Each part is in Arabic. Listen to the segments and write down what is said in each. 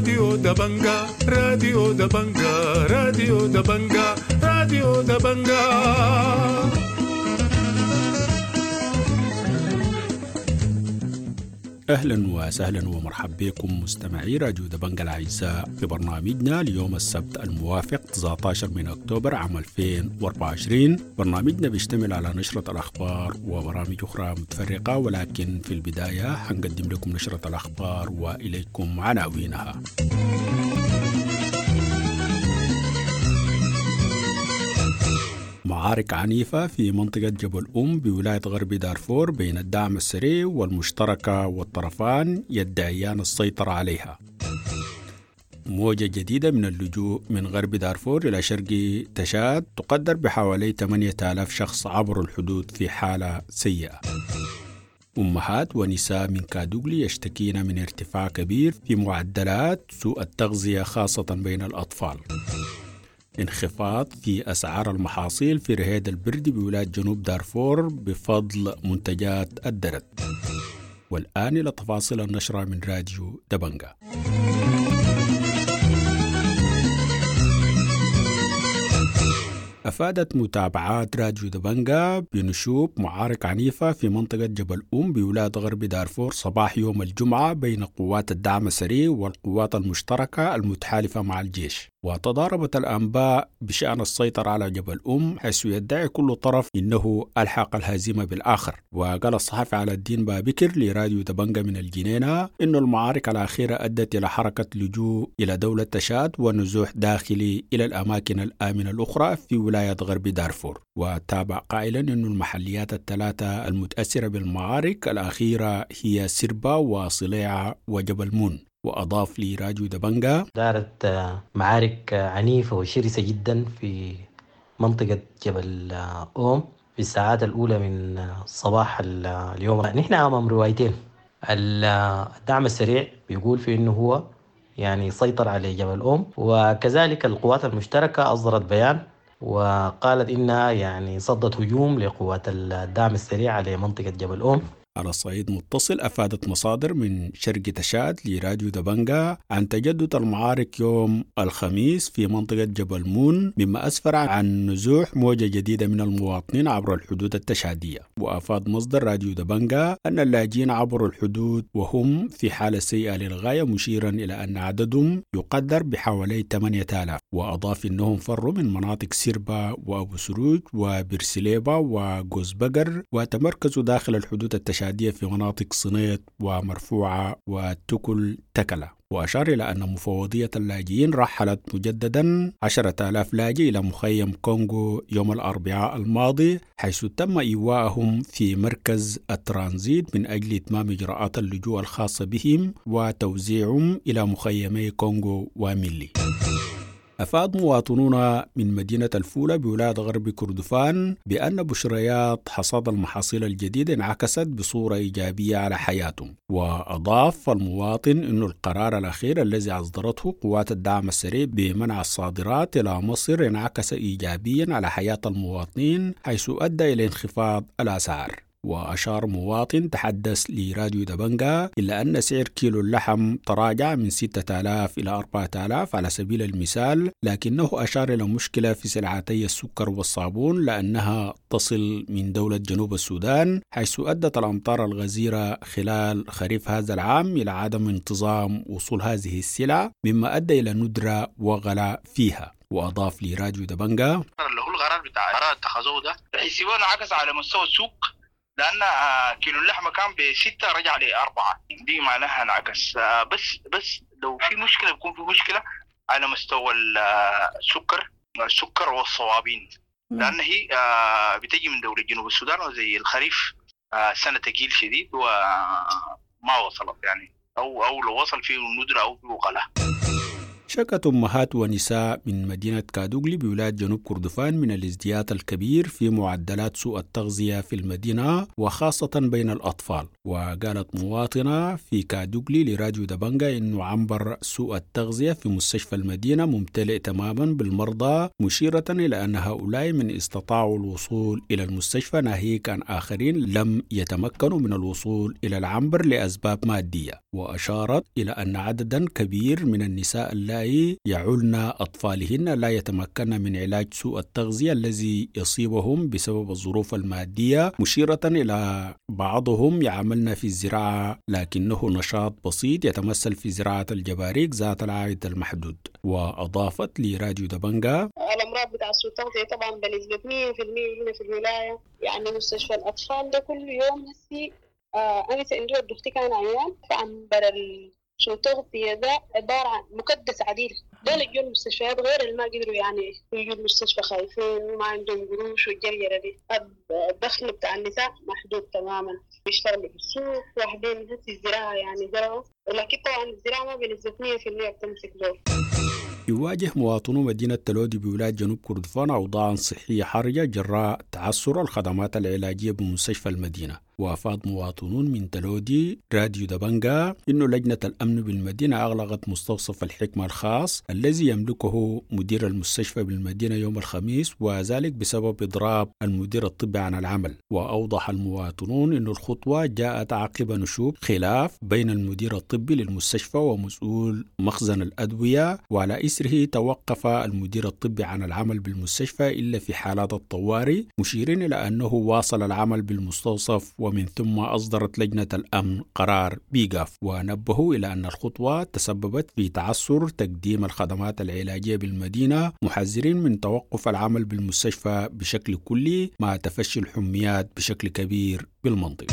راديو دبنجا راديو دبنجا راديو دبنجا راديو دبنجا. أهلا وسهلا ومرحبا بكم مستمعي راديو دبنجا الأعزاء في برنامجنا اليوم السبت الموافق 19 من أكتوبر عام 2024. برنامجنا بيشتمل على نشرة الأخبار وبرامج أخرى متفرقة، ولكن في البداية هنقدم لكم نشرة الأخبار وإليكم عناوينها. معارك عنيفة في منطقة جبل بولاية غرب دارفور بين الدعم السريع والمشتركة والطرفان يدعيان السيطرة عليها. موجة جديدة من اللجوء من غرب دارفور إلى شرق تشاد تقدر بحوالي 8,000 شخص عبروا الحدود في حالة سيئة. أمهات ونساء من كادوغلي يشتكين من ارتفاع كبير في معدلات سوء التغذية خاصة بين الأطفال. انخفاض في أسعار المحاصيل في رهيد البرد بولاية جنوب دارفور بفضل منتجات الدرد. والآن إلى تفاصيل النشرة من راديو دبنجا. أفادت متابعات راديو دبنجا بنشوب معارك عنيفة في منطقة جبل بولاية غرب دارفور صباح يوم الجمعة بين قوات الدعم السريع والقوات المشتركة المتحالفة مع الجيش. وتضاربت الأنباء بشأن السيطرة على جبل حيث يدعي كل طرف إنه ألحق الهزيمة بالآخر. وقال الصحفي على الدين بابكر لراديو دبنجا من الجنينة إن المعارك الأخيرة أدت إلى حركة لجوء إلى دولة تشاد ونزوح داخلي إلى الأماكن الآمنة الأخرى في ولاية غرب دارفور. وتابع قائلا إن المحليات الثلاثة المتأثرة بالمعارك الأخيرة هي سربا وصليعة وجبل مون. وأضاف لي راديو دبنجا دارت معارك عنيفة وشرسة جدا في منطقة جبل في الساعات الأولى من صباح اليوم. نحن أمام روايتين. الدعم السريع بيقول في إنه هو يعني سيطر على جبل وكذلك القوات المشتركة أصدرت بيان وقالت إنها يعني صدت هجوم لقوات الدعم السريع على منطقة جبل على الصعيد متصل أفادت مصادر من شرق تشاد لراديو دبنجا عن تجدد المعارك يوم الخميس في منطقة جبل مون، مما أسفر عن نزوح موجة جديدة من المواطنين عبر الحدود التشادية. وأفاد مصدر راديو دبنجا أن اللاجئين عبروا الحدود وهم في حالة سيئة للغاية، مشيرا إلى أن عددهم يقدر بحوالي 8,000. وأضاف أنهم فروا من مناطق سربا وأبو سروج وبرسليبا وغوزبقر وتمركزوا داخل الحدود التشادية في مناطق صنيت ومرفوعة وتكل تكلة. وأشار إلى أن مفوضية اللاجئين رحلت مجددا 10,000 لاجئ إلى مخيم كونغو يوم الأربعاء الماضي، حيث تم إيواءهم في مركز الترانزيت من أجل إتمام إجراءات اللجوء الخاصة بهم وتوزيعهم إلى مخيمي كونغو وميلي. أفاد مواطنون من مدينة الفولة بولاية غرب كردفان بأن بشريات حصاد المحاصيل الجديدة انعكست بصورة إيجابية على حياتهم. وأضاف المواطن أن القرار الأخير الذي أصدرته قوات الدعم السريع بمنع الصادرات إلى مصر انعكس إيجابيا على حياة المواطنين، حيث أدى إلى انخفاض الأسعار. وأشار مواطن تحدث لراديو دبنجا إلا أن سعر كيلو اللحم تراجع من 6,000 إلى 4,000 على سبيل المثال، لكنه أشار إلى مشكلة في سلعتي السكر والصابون لأنها تصل من دولة جنوب السودان، حيث أدت الأمطار الغزيرة خلال خريف هذا العام إلى عدم انتظام وصول هذه السلع، مما أدى إلى ندرة وغلاء فيها. وأضاف لراديو دبنجا اللي هو القرار بتاع اتخذوه ده بحيث يكون انعكس على مستوى السوق، لأن كيلو اللحمة كان ب6 رجع ل4، دي معناها انعكس. بس لو في مشكلة بيكون في مشكلة على مستوى السكر والصوابين، لأن هي بتجي من دولة جنوب السودان، وزي الخريف سنة تقيل شديد وما وصلت يعني، أو لو وصل فيه ندرة أو فيه غلا. شكت أمهات ونساء من مدينة كادوغلي بولاية جنوب كردفان من الازدياد الكبير في معدلات سوء التغذية في المدينة وخاصة بين الأطفال. وقالت مواطنة في كادوغلي لراديو دبنجا إنه عنبر سوء التغذية في مستشفى المدينة ممتلئ تماما بالمرضى، مشيرة إلى أن هؤلاء من استطاعوا الوصول إلى المستشفى ناهيك عن آخرين لم يتمكنوا من الوصول إلى العنبر لأسباب مادية. وأشارت إلى أن عددا كبير من النساء اللائي يعولن أطفالهن لا يتمكن من علاج سوء التغذية الذي يصيبهم بسبب الظروف المادية، مشيرة إلى بعضهم يعملن في الزراعة لكنه نشاط بسيط يتمثل في زراعة الجباريك ذات العائد المحدود. وأضافت لراديو دبنجا الأمراض بتاع سوء التغذية طبعا بنسبة 100% هنا في الولاية. يعني مستشفى الأطفال ده كل يوم هسي أنا سأندوه الدكتور كان عيان فعنبر سوء التغذية ده عبارة عن مكدس عديل. دول يجوا المستشفيات غير اللي ما قدروا يعني يجوا المستشفى خايفين وما عندهم قروش والجريرة دي. الدخل بتاع النساء محدود تماما، بيشتغلوا في السوق واحدين هسي الزراعة يعني زرعوا، ولكن طبعا الزراعة ما بنسبة 100% بتمسك دول. يواجه مواطنو مدينة تلودي بولاية جنوب كردفان أوضاعا صحية حرجة جراء تعثر الخدمات العلاجية بمستشفى المدينة. وافاد مواطنون من تلودي راديو دبنجا إنه لجنة الأمن بالمدينة أغلقت مستوصف الحكمة الخاص الذي يملكه مدير المستشفى بالمدينة يوم الخميس، وذلك بسبب إضراب المدير الطبي عن العمل. وأوضح المواطنون إنه الخطوة جاءت عقب نشوب خلاف بين المدير الطبي للمستشفى ومسؤول مخزن الأدوية، وعلى إثره توقف المدير الطبي عن العمل بالمستشفى إلا في حالات الطوارئ، مشيرين إلى أنه واصل العمل بالمستوصف. ومن ثم أصدرت لجنة الأمن قرار بيقاف، ونبهوا إلى أن الخطوة تسببت في تعثر تقديم الخدمات العلاجية بالمدينة، محذرين من توقف العمل بالمستشفى بشكل كلي مع تفشي الحميات بشكل كبير بالمنطقة.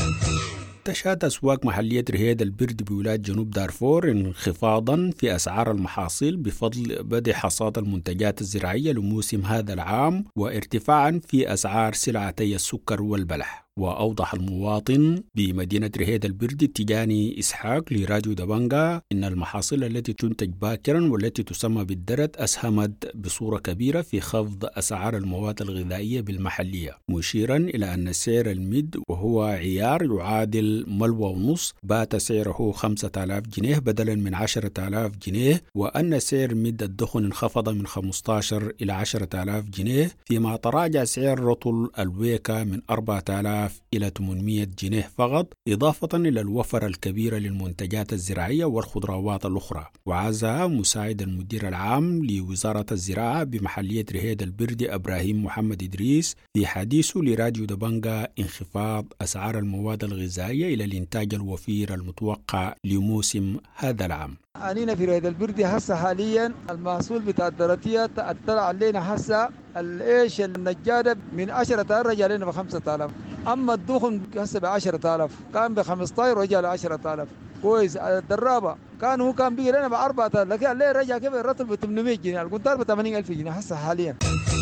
تشهد أسواق محلية رهيد البرد بولاية جنوب دارفور انخفاضا في أسعار المحاصيل بفضل بدء حصاد المنتجات الزراعية لموسم هذا العام، وارتفاعا في أسعار سلعتي السكر والبلح. وأوضح المواطن بمدينة رهيد البرد التجاني إسحاق لراديو دبنجا إن المحاصيل التي تنتج باكرا والتي تسمى بالدرد أسهمت بصورة كبيرة في خفض أسعار المواد الغذائية بالمحلية، مشيرا إلى أن سعر المد وهو عيار يعادل ملوى ونص بات سعره 5000 جنيه بدلا من 10,000 جنيه، وأن سعر مد الدخن انخفض من 15 إلى 10,000 جنيه، فيما تراجع سعر رطل الويكا من 4000 إلى 800 جنيه فقط، إضافة إلى الوفرة الكبيرة للمنتجات الزراعية والخضروات الأخرى. وعزى مساعد المدير العام لوزارة الزراعة بمحلية رهيد البرد إبراهيم محمد إدريس في حديثه لراديو دبنجا انخفاض أسعار المواد الغذائية إلى الإنتاج الوفير المتوقع لموسم هذا العام. أنينا في رهيد البرد هسه حاليا المحصول بتاع الدراتيات طلع علينا هسه الإيش النجادة من 10,000 رجع لنا ب5,000، أما الدخن هسه ب10,000 كان ب15 ورجع ل10,000. كويس. الدرابة كان بيجي لنا ب4,000 لكن ليه رجع كيف الرطل ب800 جنيه، القنطار ب80,000 جنيه هسه حاليا.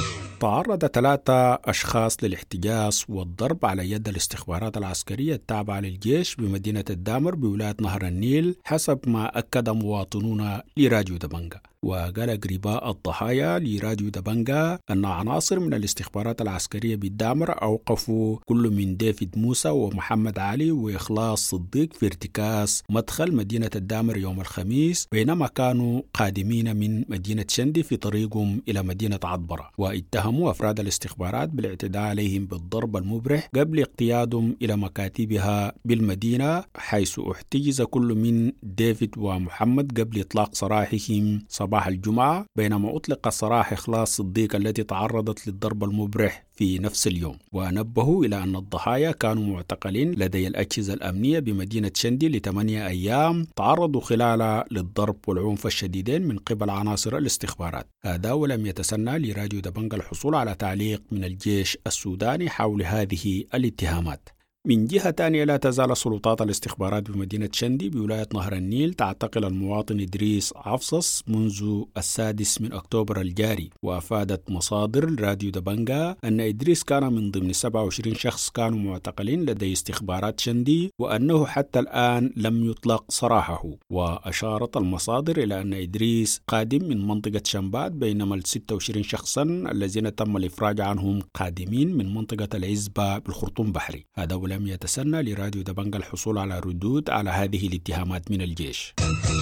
تعرض 3 أشخاص للاحتجاز والضرب على يد الاستخبارات العسكرية التابعة للجيش بمدينة الدامر بولاية نهر النيل حسب ما أكد مواطنون لراديو دبنجا. وقال قريباء الضحايا لراديو دبنجا أن عناصر من الاستخبارات العسكرية بالدامر أوقفوا كل من ديفيد موسى ومحمد علي وإخلاص صديق في ارتكاز مدخل مدينة الدامر يوم الخميس بينما كانوا قادمين من مدينة شندي في طريقهم إلى مدينة عطبرة، واتهموا أفراد الاستخبارات بالاعتداء عليهم بالضرب المبرح قبل اقتيادهم إلى مكاتبها بالمدينة، حيث احتجز كل من ديفيد ومحمد قبل إطلاق سراحهم صباح الجمعة، بينما أطلق سراح إخلاص صديق التي تعرضت للضرب المبرح في نفس اليوم. ونبهوا إلى أن الضحايا كانوا معتقلين لدي الأجهزة الأمنية بمدينة شندي ل8 أيام تعرضوا خلالها للضرب والعنف الشديدين من قبل عناصر الاستخبارات. هذا ولم يتسنى لراديو دبنجا الحصول على تعليق من الجيش السوداني حول هذه الاتهامات. من جهة تانية، لا تزال سلطات الاستخبارات بمدينة شندي بولاية نهر النيل تعتقل المواطن إدريس عفصص منذ 6 أكتوبر الجاري. وأفادت مصادر راديو دبنجا أن إدريس كان من ضمن 27 شخص كانوا معتقلين لدى استخبارات شندي، وأنه حتى الآن لم يطلق سراحه. وأشارت المصادر إلى أن إدريس قادم من منطقة شمبات، بينما 26 شخصا الذين تم الإفراج عنهم قادمين من منطقة العزبة بالخرطوم بحري. هذا ولم يتسنى لراديو دبنجا الحصول على ردود على هذه الاتهامات من الجيش.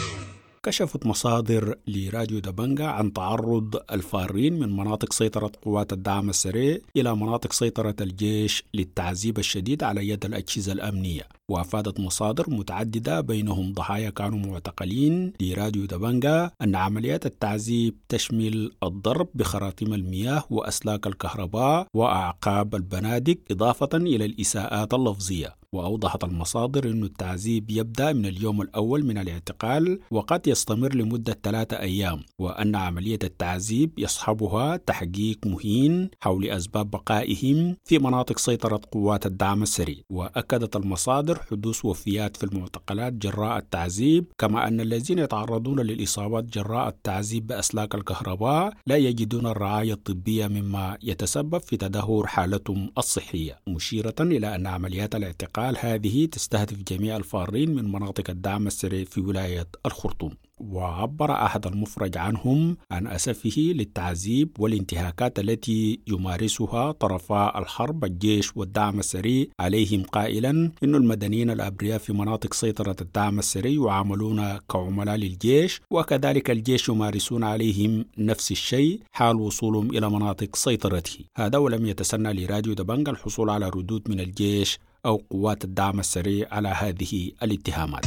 كشفت مصادر لراديو دبنجا عن تعرض الفارين من مناطق سيطرة قوات الدعم السريع إلى مناطق سيطرة الجيش للتعذيب الشديد على يد الأجهزة الأمنية. وأفادت مصادر متعددة بينهم ضحايا كانوا معتقلين لراديو دبنجا أن عمليات التعذيب تشمل الضرب بخراطيم المياه وأسلاك الكهرباء وأعقاب البنادق، إضافة إلى الإساءات اللفظية. وأوضحت المصادر أن التعذيب يبدأ من اليوم الأول من الاعتقال وقد يستمر لمدة 3 أيام، وأن عملية التعذيب يصحبها تحقيق مهين حول أسباب بقائهم في مناطق سيطرة قوات الدعم السريع. وأكدت المصادر حدوث وفيات في المعتقلات جراء التعذيب، كما أن الذين يتعرضون للإصابات جراء التعذيب بأسلاك الكهرباء لا يجدون الرعاية الطبية، مما يتسبب في تدهور حالتهم الصحية، مشيرة إلى أن عمليات الاعتقال هذه تستهدف جميع الفارين من مناطق الدعم السريع في ولاية الخرطوم. وعبر أحد المفرج عنهم عن أسفه للتعذيب والانتهاكات التي يمارسها طرفا الحرب الجيش والدعم السريع عليهم، قائلا إن المدنيين الأبرياء في مناطق سيطرة الدعم السريع يعاملون كعملاء للجيش، وكذلك الجيش يمارسون عليهم نفس الشيء حال وصولهم إلى مناطق سيطرته. هذا ولم يتسنى لراديو دبنجا الحصول على ردود من الجيش أو قوات الدعم السريع على هذه الاتهامات.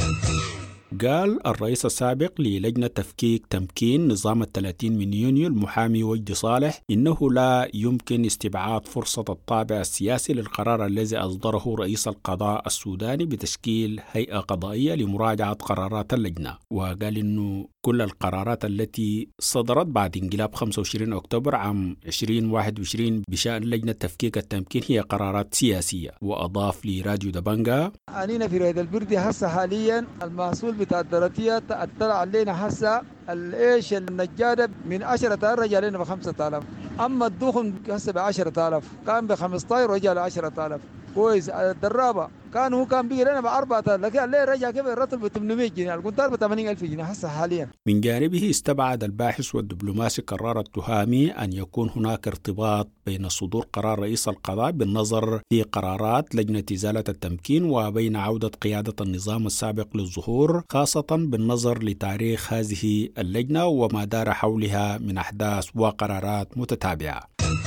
قال الرئيس السابق للجنة تفكيك تمكين نظام 30 من يونيو المحامي وجدي صالح إنه لا يمكن استبعاد فرصة الطابع السياسي للقرار الذي أصدره رئيس القضاء السوداني بتشكيل هيئة قضائية لمراجعة قرارات اللجنة. وقال إنه كل القرارات التي صدرت بعد انقلاب 25 أكتوبر عام 2021 بشأن لجنة تفكيك التمكين هي قرارات سياسية. وأضاف لراديو دبنجا: أنينا في ريد البردي هسه حاليا المحصول بتاع الدراتية اطلع علينا هسه الإيش النجادة من 10,000 رجع لنا ب5,000. أما الدخن هسه ب10,000، كان ب15 رجع ل10,000. كويس. الدرابة كان بيجي لنا ب4,000، لكن الليل رجع كيف الرطل ب 800 جنيه، القنطار ب 80,000 جنيه هسه حاليا. من جانبه استبعد الباحث والدبلوماسي قرار التهامي أن يكون هناك ارتباط بين صدور قرار رئيس القضاء بالنظر في قرارات لجنة إزالة التمكين وبين عودة قيادة النظام السابق للظهور، خاصة بالنظر لتاريخ هذه اللجنة وما دار حولها من أحداث وقرارات متتابعة.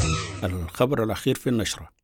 الخبر الأخير في النشرة: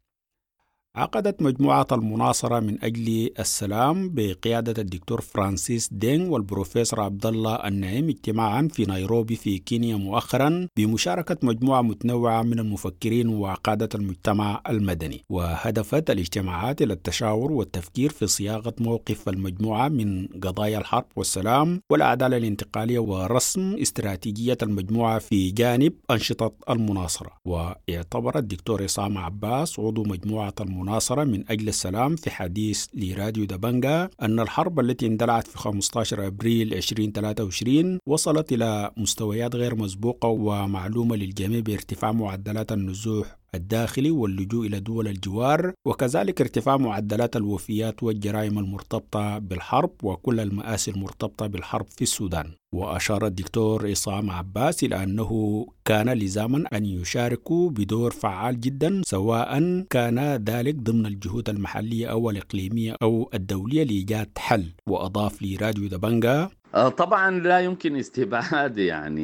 عقدت مجموعة المناصرة من أجل السلام بقيادة الدكتور فرانسيس دينغ والبروفيسور عبد الله النعيم اجتماعا في نيروبي في كينيا مؤخرا بمشاركة مجموعة متنوعة من المفكرين وقادة المجتمع المدني. وهدفت الاجتماعات إلى التشاور والتفكير في صياغة موقف المجموعة من قضايا الحرب والسلام والعدالة الانتقالية ورسم استراتيجية المجموعة في جانب أنشطة المناصرة. واعتبر الدكتور عصام عباس عضو مجموعة المناصرة من أجل السلام في حديث لراديو دبنجا أن الحرب التي اندلعت في 15 أبريل 2023 وصلت إلى مستويات غير مسبوقة ومعلومة للجميع بارتفاع معدلات النزوح الداخلي واللجوء إلى دول الجوار، وكذلك ارتفاع معدلات الوفيات والجرائم المرتبطة بالحرب وكل المآسي المرتبطة بالحرب في السودان. وأشار الدكتور عصام عباس إلى أنه كان لزاما أن يشاركوا بدور فعال جدا، سواء كان ذلك ضمن الجهود المحلية أو الإقليمية أو الدولية لإيجاد حل. وأضاف لراديو دبنجا: طبعا لا يمكن استبعاد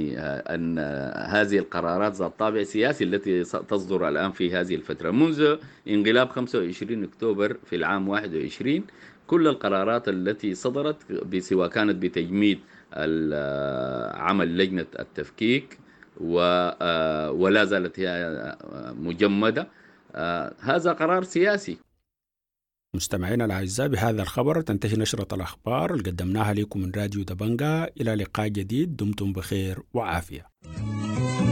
أن هذه القرارات ذات طابع سياسي التي تصدر الآن في هذه الفترة منذ انقلاب 25 أكتوبر في العام 21. كل القرارات التي صدرت سواء كانت بتجميد عمل لجنة التفكيك ولا زالت هي مجمدة، هذا قرار سياسي. مستمعينا الأعزاء، بهذا الخبر تنتهي نشرة الأخبار اللي قدمناها لكم من راديو دبنجا. إلى لقاء جديد، دمتم بخير وعافية.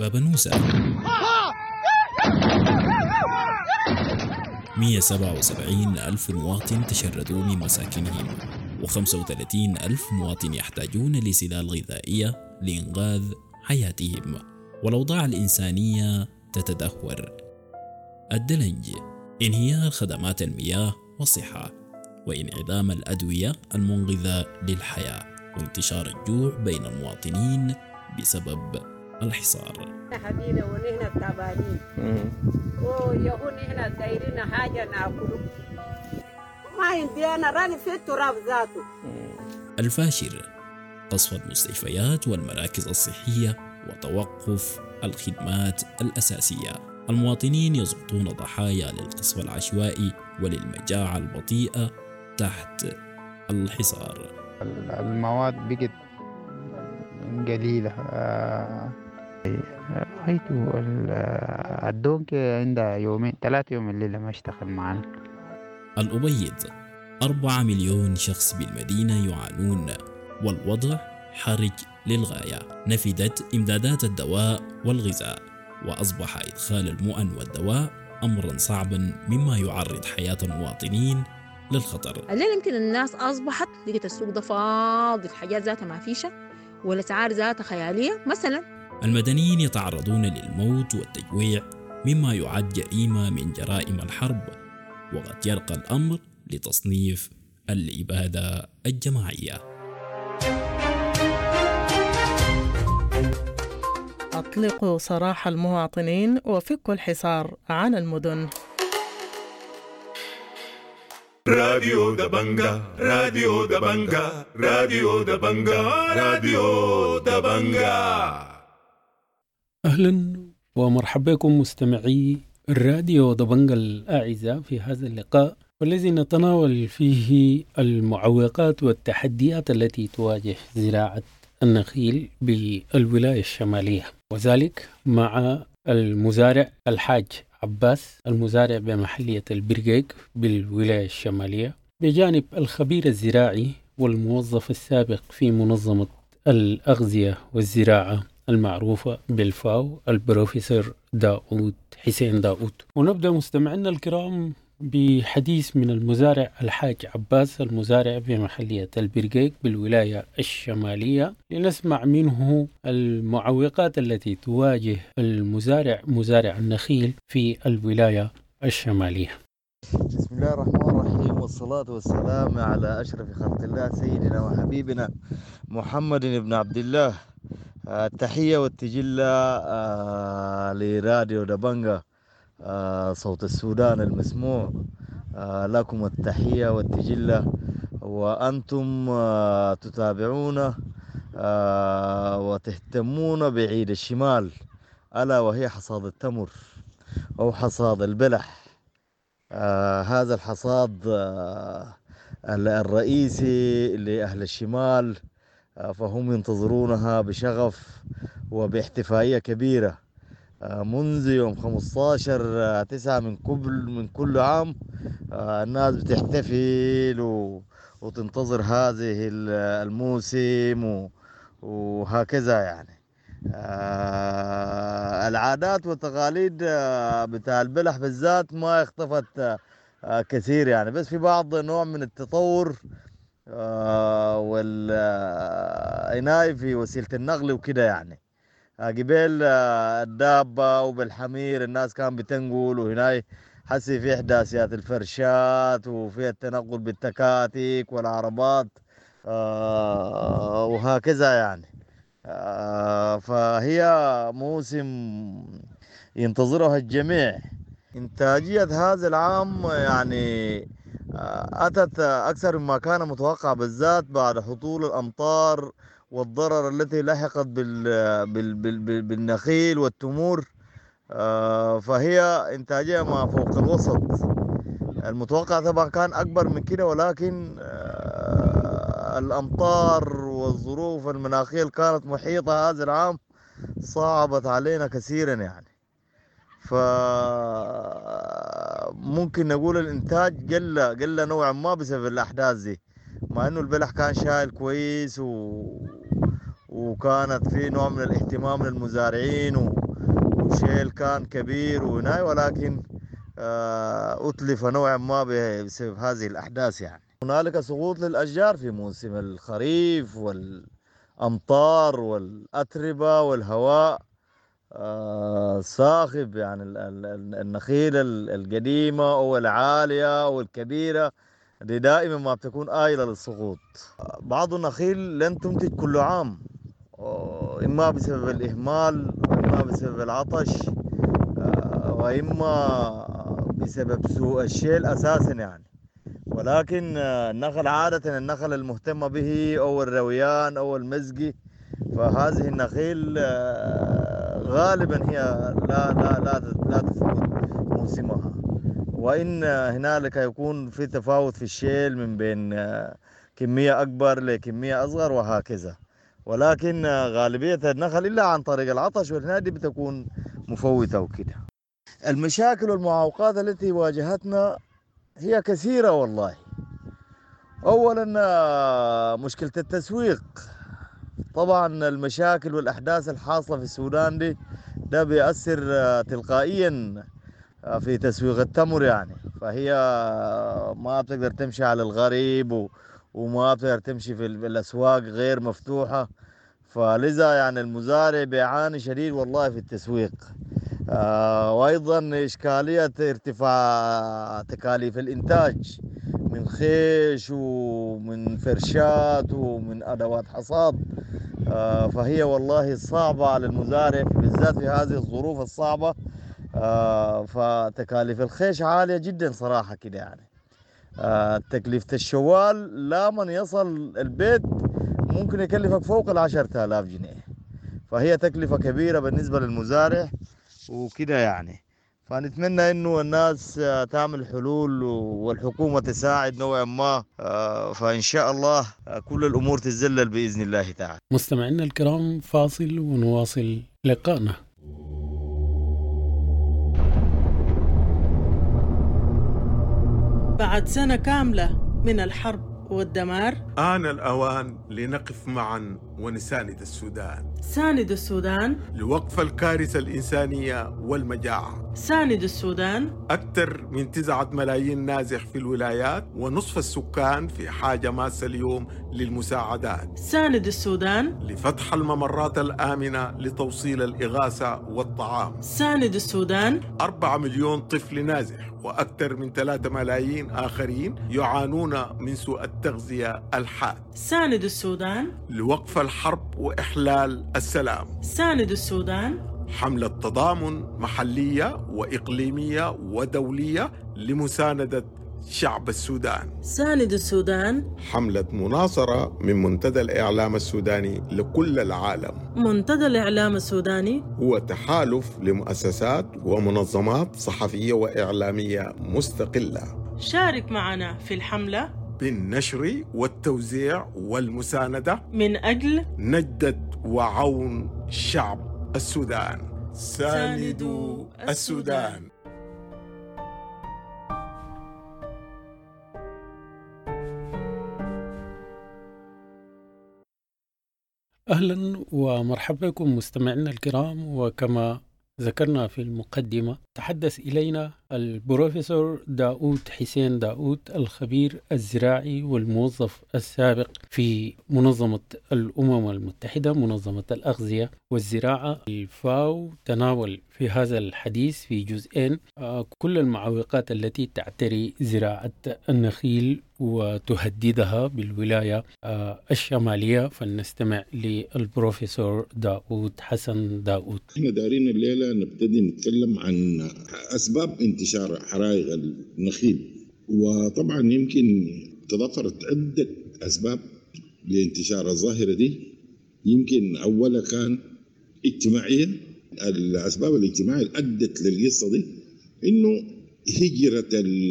باب نوسة. 177 ألف مواطن تشردوا من مساكنهم، و35 ألف مواطن يحتاجون لسلال غذائية لإنقاذ حياتهم، والأوضاع الإنسانية تتدهور. الدلنج، انهيار خدمات المياه والصحة، وانعدام الأدوية المنقذة للحياة، وانتشار الجوع بين المواطنين بسبب الحصار. حبيبي ونحن تعبانين ويهون نحن دايرين حاجة ناكله ما عندي أنا راني في التراب ذاته. الفاشر، قصف المستشفيات والمراكز الصحية وتوقف الخدمات الأساسية. المواطنين يسقطون ضحايا للقصف العشوائي وللمجاعة البطيئة تحت الحصار. المواد بقت قليلة. رأيته الدونك عندها يومين 3 يوم الليلة ما اشتغل معنا. الأبيض، 4 مليون شخص بالمدينة يعانون، والوضع حرج للغاية. نفدت إمدادات الدواء والغذاء، وأصبح إدخال المؤن والدواء أمرا صعبا مما يعرض حياة المواطنين للخطر. الليل يمكن الناس أصبحت لقيت السوق ده فاضي، الحاجات ذاتها ما فيشة والأسعار ذاتها خيالية. مثلا المدنيين يتعرضون للموت والتجويع مما يعد جريمة من جرائم الحرب، وقد يرقى الأمر لتصنيف الإبادة الجماعية. أطلقوا سراح المواطنين وفكوا الحصار عن المدن. راديو دبنجا، راديو دبنجا، راديو دبنجا، راديو دبنجا. أهلا ومرحبا بكم مستمعي الراديو دبنجا الأعزاء في هذا اللقاء، والذي نتناول فيه المعوقات والتحديات التي تواجه زراعة النخيل بالولاية الشمالية، وذلك مع المزارع الحاج عباس، المزارع بمحلية البرقيق بالولاية الشمالية، بجانب الخبير الزراعي والموظف السابق في منظمة الأغذية والزراعة المعروفة بالفاو، البروفيسور داود حسين داود. ونبدأ مستمعينا الكرام بحديث من المزارع الحاج عباس، المزارع بمحلية البرقيق بالولاية الشمالية، لنسمع منه المعوقات التي تواجه المزارع مزارع النخيل في الولاية الشمالية. بسم الله الرحمن الرحيم، والصلاة والسلام على أشرف خلق الله سيدنا وحبيبنا محمد بن عبد الله. التحية والتجلة لراديو دبنجا صوت السودان المسموع. لكم التحية والتجلة، وأنتم تتابعون وتهتمون بعيد الشمال، ألا وهي حصاد التمر أو حصاد البلح. هذا الحصاد الرئيسي لأهل الشمال، فهم ينتظرونها بشغف وباحتفائية كبيرة منذ يوم 15/9 من كل عام. الناس بتحتفل وتنتظر هذه الموسم وهكذا. يعني العادات والتقاليد بتاع البلح بالذات ما اختفت كثير، يعني بس في بعض نوع من التطور والعناية في وسيلة النقل وكده. يعني قبل الدابة وبالحمير الناس كان بتنقل، وهنا حسي في إحداثيات الفرشات وفي التنقل بالتكاتك والعربات وهكذا. يعني فهي موسم ينتظرها الجميع. إنتاجية هذا العام يعني أتت أكثر مما كان متوقع، بالذات بعد هطول الأمطار والضرر التي لحقت بالنخيل والتمور. فهي إنتاجية ما فوق الوسط. المتوقع طبعا كان أكبر من كده، ولكن الأمطار والظروف المناخية كانت محيطة هذا العام صعبت علينا كثيرا. يعني فممكن نقول الإنتاج قل نوعا ما بسبب الأحداث دي، مع إنه البلح كان شايل كويس وكانت في نوع من الاهتمام للمزارعين وشيل كان كبير وهناي، ولكن أتلف نوعا ما بسبب هذه الأحداث. يعني هنالك سقوط للأشجار في موسم الخريف والأمطار والأتربة والهواء صاخب. يعني النخيل القديمة أو العالية أو الكبيرة دي دائما ما بتكون آيلة للسقوط. بعض النخيل لن تنتج كل عام، إما بسبب الإهمال وإما بسبب العطش وإما بسبب سوء الشيل أساسا يعني. ولكن النخل عادة النخل المهتم به أو الرويان أو المزقي، فهذه النخيل غالبا هي لا تثبت موسمها، وإن هنالك يكون في تفاوت في الشيل من بين كمية أكبر لكمية أصغر وهكذا. ولكن غالبية النخل إلا عن طريق العطش والنادي بتكون مفوتة وكده. المشاكل والمعوقات التي واجهتنا هي كثيرة والله. أولا مشكلة التسويق. طبعا المشاكل والأحداث الحاصلة في السودان ده بيأثر تلقائيا في تسويق التمر يعني. فهي ما بتقدر تمشي على الغريب وما بتقدر تمشي في الأسواق غير مفتوحة، فلذا يعني المزارع بيعاني شديد والله في التسويق. وأيضا إشكالية ارتفاع تكاليف الإنتاج من خيش ومن فرشات ومن أدوات حصاد، فهي والله صعبة على المزارع بالذات في هذه الظروف الصعبة. فتكاليف الخيش عالية جدا صراحة كده يعني. تكلفة الشوال لا من يصل البيت ممكن يكلفك فوق 10,000 جنيه، فهي تكلفة كبيرة بالنسبة للمزارع وكده يعني. فنتمنى انه الناس تعمل حلول والحكومة تساعد نوعا ما، فان شاء الله كل الامور تتذلل باذن الله تعالى. مستمعينا الكرام، فاصل ونواصل لقائنا. بعد سنة كاملة من الحرب والدمار، آن الأوان لنقف معا ونساند السودان. ساند السودان لوقف الكارثة الإنسانية والمجاعة. ساند السودان. أكثر من 9 ملايين نازح في الولايات، ونصف السكان في حاجة ماسة اليوم للمساعدات. ساند السودان. لفتح الممرات الآمنة لتوصيل الإغاثة والطعام. ساند السودان. 4 مليون طفل نازح وأكثر من 3 ملايين آخرين يعانون من سوء التغذية الحاد. ساند السودان. لوقف الحرب وإحلال السلام. ساند السودان. حملة تضامن محلية وإقليمية ودولية لمساندة شعب السودان. ساند السودان. حملة مناصرة من منتدى الإعلام السوداني لكل العالم. منتدى الإعلام السوداني هو تحالف لمؤسسات ومنظمات صحفية وإعلامية مستقلة. شارك معنا في الحملة بالنشر والتوزيع والمساندة من أجل نجدة وعون شعب السودان. ساندوا السودان. أهلا ومرحبا بكم مستمعينا الكرام. وكما ذكرنا في المقدمة، تحدث إلينا البروفيسور داود حسين داود، الخبير الزراعي والموظف السابق في منظمة الأمم المتحدة، منظمة الأغذية والزراعة الفاو. تناول في هذا الحديث في جزئين كل المعوقات التي تعتري زراعة النخيل وتهددها بالولاية الشمالية. فلنستمع للبروفيسور داود حسن داود. احنا دارين الليلة نبتدي نتكلم عن أسباب انتشار حرائق النخيل، وطبعا يمكن تضافرت عدة أسباب لانتشار الظاهرة دي. يمكن أولا كان اجتماعيا. الأسباب الاجتماعية اللي أدت للقصة دي إنه هجرة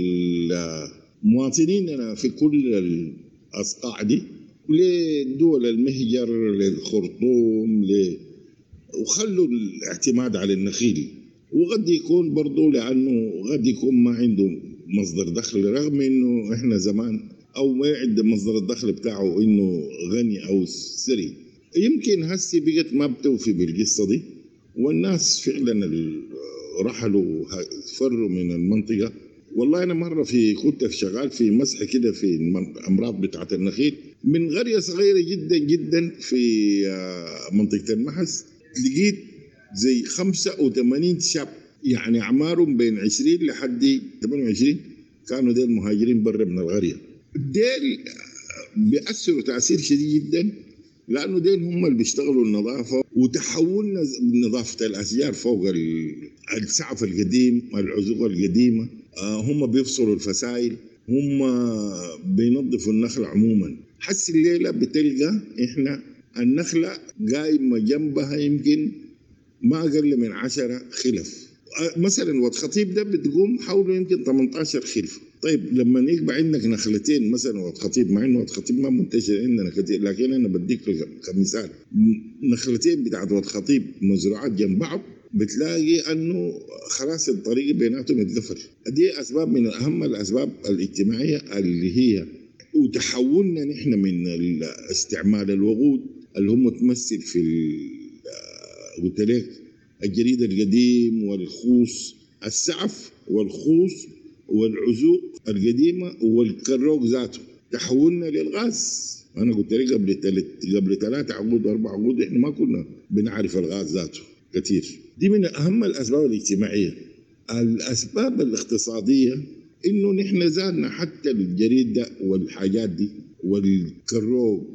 المواطنين في كل الأصقاع دي لدول المهجر للخرطوم وخلوا الاعتماد على النخيل. وقد يكون برضو لأنه قد يكون ما عنده مصدر دخل، رغم إنه إحنا زمان أو ما عنده مصدر الدخل بتاعه إنه غني أو ثري. يمكن هسي بقت ما بتوفي بالقصة دي، والناس فعلا رحلوا فروا من المنطقة. والله أنا مرة كنت شغال في مسح كده في الأمراض بتاعة النخيل من قرية صغيرة جدا جدا في منطقة المحس، لقيت زي 85 شاب يعني أعمارهم بين 20 لحد 28 كانوا ديل مهاجرين برا من القرية. ديل بيأثروا تأثير شديد جدا لأنه ديل هم اللي بيشتغلوا النظافة، وتحولنا نظافة الأشجار فوق السعف القديم، العزوق القديمة، هم بيفصلوا الفسائل، هم بينظفوا النخل عموما. حس الليلة بتلقى إحنا النخلة قايمة جنبها يمكن ما أقل من 10 خلف. مثلا واد خطيب ده بتقوم حوله يمكن 18 خلف. طيب لما يبقى عندك نخلتين مثلا واد خطيب، مع انه واد خطيب ما منتشر عندنا كثير، لكن انا بديك كمثال نخلتين بتاعت واد خطيب مزروعات جنب بعض، بتلاقي انه خلاص الطريق بيناتهم اتقفل. دي اسباب من اهم الاسباب الاجتماعيه اللي هي وتحولنا نحن من استعمال الوقود اللي هم تمثل في قلت لك الجريد القديم والخوص، السعف والخوص والعزوق القديمة والكروك ذاته، تحولنا للغاز. أنا قلت لك قبل 3 عقود 4 عقود إحنا ما كنا بنعرف الغاز ذاته كثير. دي من أهم الأسباب الاجتماعية. الأسباب الاقتصادية إنه نحن زادنا حتى الجريد ده والحاجات دي والكروك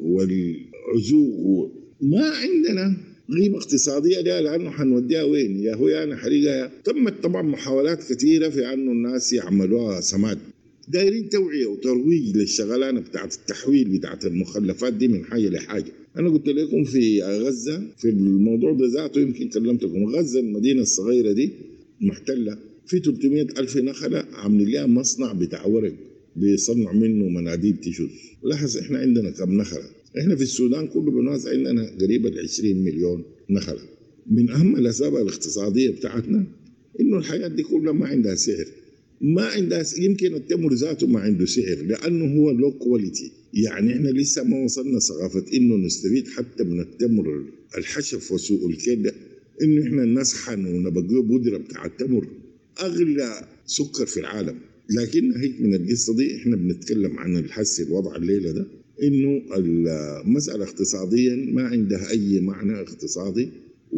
والعزوق ما عندنا قيمة اقتصادية لها، لأنه حنوديها وين؟ يا هو أنا حريقها. تمت طبعا محاولات كثيرة في أنه الناس يعملوها سماد، دايرين توعية وترويج للشغلانة بتاعت التحويل بتاعت المخلفات دي من حاجة لحاجة. أنا قلت لكم في غزة في الموضوع ده ذاته، يمكن كلمتكم. غزة المدينة الصغيرة دي محتلة، في 300,000 نخلة عاملين لها مصنع بتاع ورق بيصنع منه مناديل تيشوز. لاحظ إحنا عندنا كم نخلة؟ إحنا في السودان كله بنوزع عندنا قريبا 20 مليون نخلة. من أهم الأسباب الاقتصادية بتاعتنا إنه الحياة دي كلها ما عندها سعر، ما عندها يمكن التمر ذاته ما عنده سعر لأنه هو لو كواليتي. يعني إحنا لسه ما وصلنا ثقافة إنه نستفيد حتى من التمر الحشف وسوق الكيد، إنه إحنا نسخن ونبقيه بودرة بتاع التمر أغلى سكر في العالم. لكن هيك من القصة دي إحنا بنتكلم عن الحس الوضع الليلة ده، إنه المسألة اقتصاديا ما عندها أي معنى اقتصادي،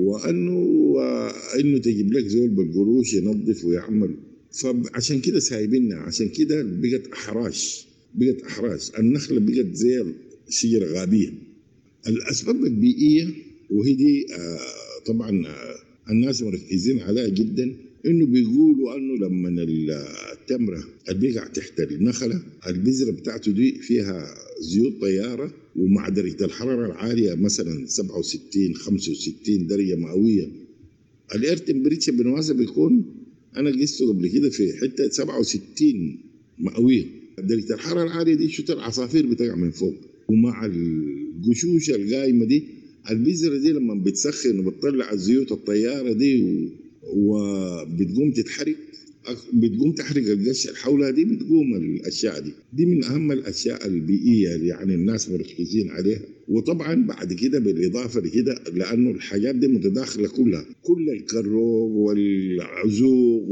وأنه تجيب لك زول بالقروش ينظف ويعمل. فعشان كده سايبيننا، عشان كده بقت أحراش، النخلة بقت زي شجرة غابية. الأسباب البيئية وهي دي طبعا الناس مركزين عليها جدا، إنه بيقولوا إنه لما التمرة اللي بيقع تحت النخلة البذرة بتاعته دي فيها زيوت طيارة، ومع درجة الحرارة العالية مثلا 67 65 درجة مئوية، الاير تمبريتشر بالمناسبة بيكون أنا قسته قبل كده في حتة 67 مئوية. درجة الحرارة العالية دي شو العصافير بتقع من فوق، ومع القشوش القايمة دي البذرة دي لما بتسخن وبتطلع الزيوت الطيارة دي وبتقوم تتحرك، بتقوم تحرق القش حولها، دي بتقوم الأشياء دي من أهم الأشياء البيئية اللي يعني الناس مركزين عليها. وطبعا بعد كده بالإضافة لكده لأنه الحاجات دي متداخلة كلها، كل الكروب والعزوق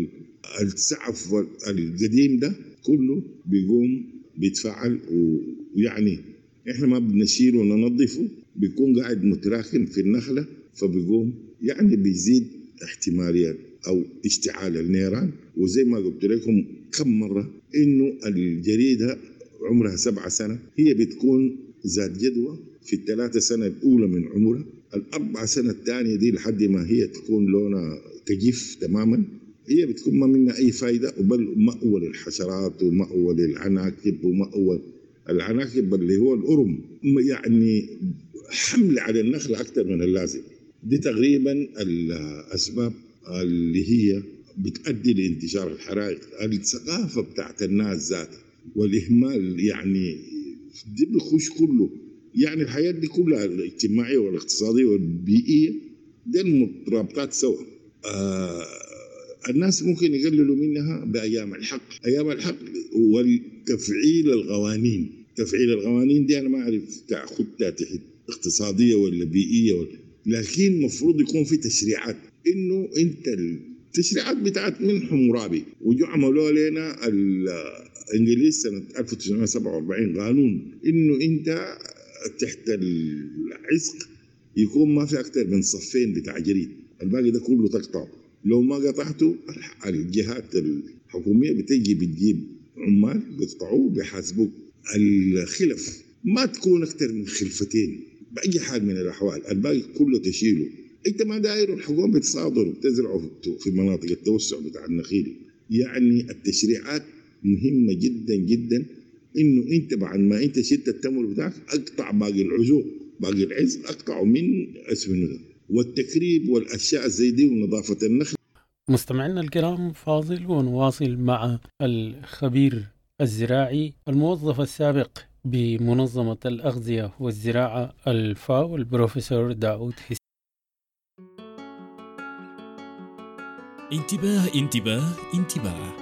والسعف القديم ده كله بيقوم بيتفاعل، ويعني إحنا ما بنشيله وننظفه، بيكون قاعد متراكم في النخلة، فبيقوم يعني بيزيد احتماليا أو اشتعال النيران. وزي ما قلت لكم كم مرة إنه الجريدة عمرها 7 سنة هي بتكون ذات جدوى في ال3 سنة الأولى من عمرها، ال4 سنة الثانية دي لحد ما هي تكون لونها تجف تماما، هي بتكون ما منها أي فايدة، وبل مأول الحشرات ومأول العناكب ومأول العناكب اللي هو الأرم، يعني حمل على النخلة أكثر من اللازم. دي تقريبا الأسباب اللي هي بتؤدي لانتشار الحرائق. الثقافة بتاعت الناس ذاتها والإهمال، يعني دي بيخش كله، يعني الحياة دي كلها الاجتماعية والاقتصادية والبيئية دي المترابطات سوا. الناس ممكن يقللوا منها بأيام الحق، أيام الحق والتفعيل القوانين. تفعيل القوانين دي أنا ما أعرف تأخذها تحت اقتصادية ولا بيئية لكن مفروض يكون في تشريعات، إنه أنت التشريعات بتاعت من حمورابي وجو عملوا لنا الإنجليز سنة 1947 قانون إنه أنت تحت العسق يكون ما في أكتر من صفين بتاع جريد، الباقي ده كله تقطع. لو ما قطعته الجهات الحكومية بتجي بتجيب عمال بيقطعوه بيحاسبوك. الخلف ما تكون أكتر من خلفتين بأي حال من الأحوال، الباقي كله تشيله. أنت ما داير الحكومة بتصادر وبتزرعه في مناطق التوسع بتاع النخيل. يعني التشريعات مهمة جدا جدا، إنه أنت بعد ما أنت شلت التمر بتاعك أقطع باقي العزوق باقي العز أقطعه من اسمه ده، والتكريب والأشياء زي دي ونظافة النخل. مستمعينا الكرام، فاضل ونواصل مع الخبير الزراعي الموظف السابق بمنظمة الأغذية والزراعة الفاو البروفيسور داود حسين. انتباه انتباه انتباه،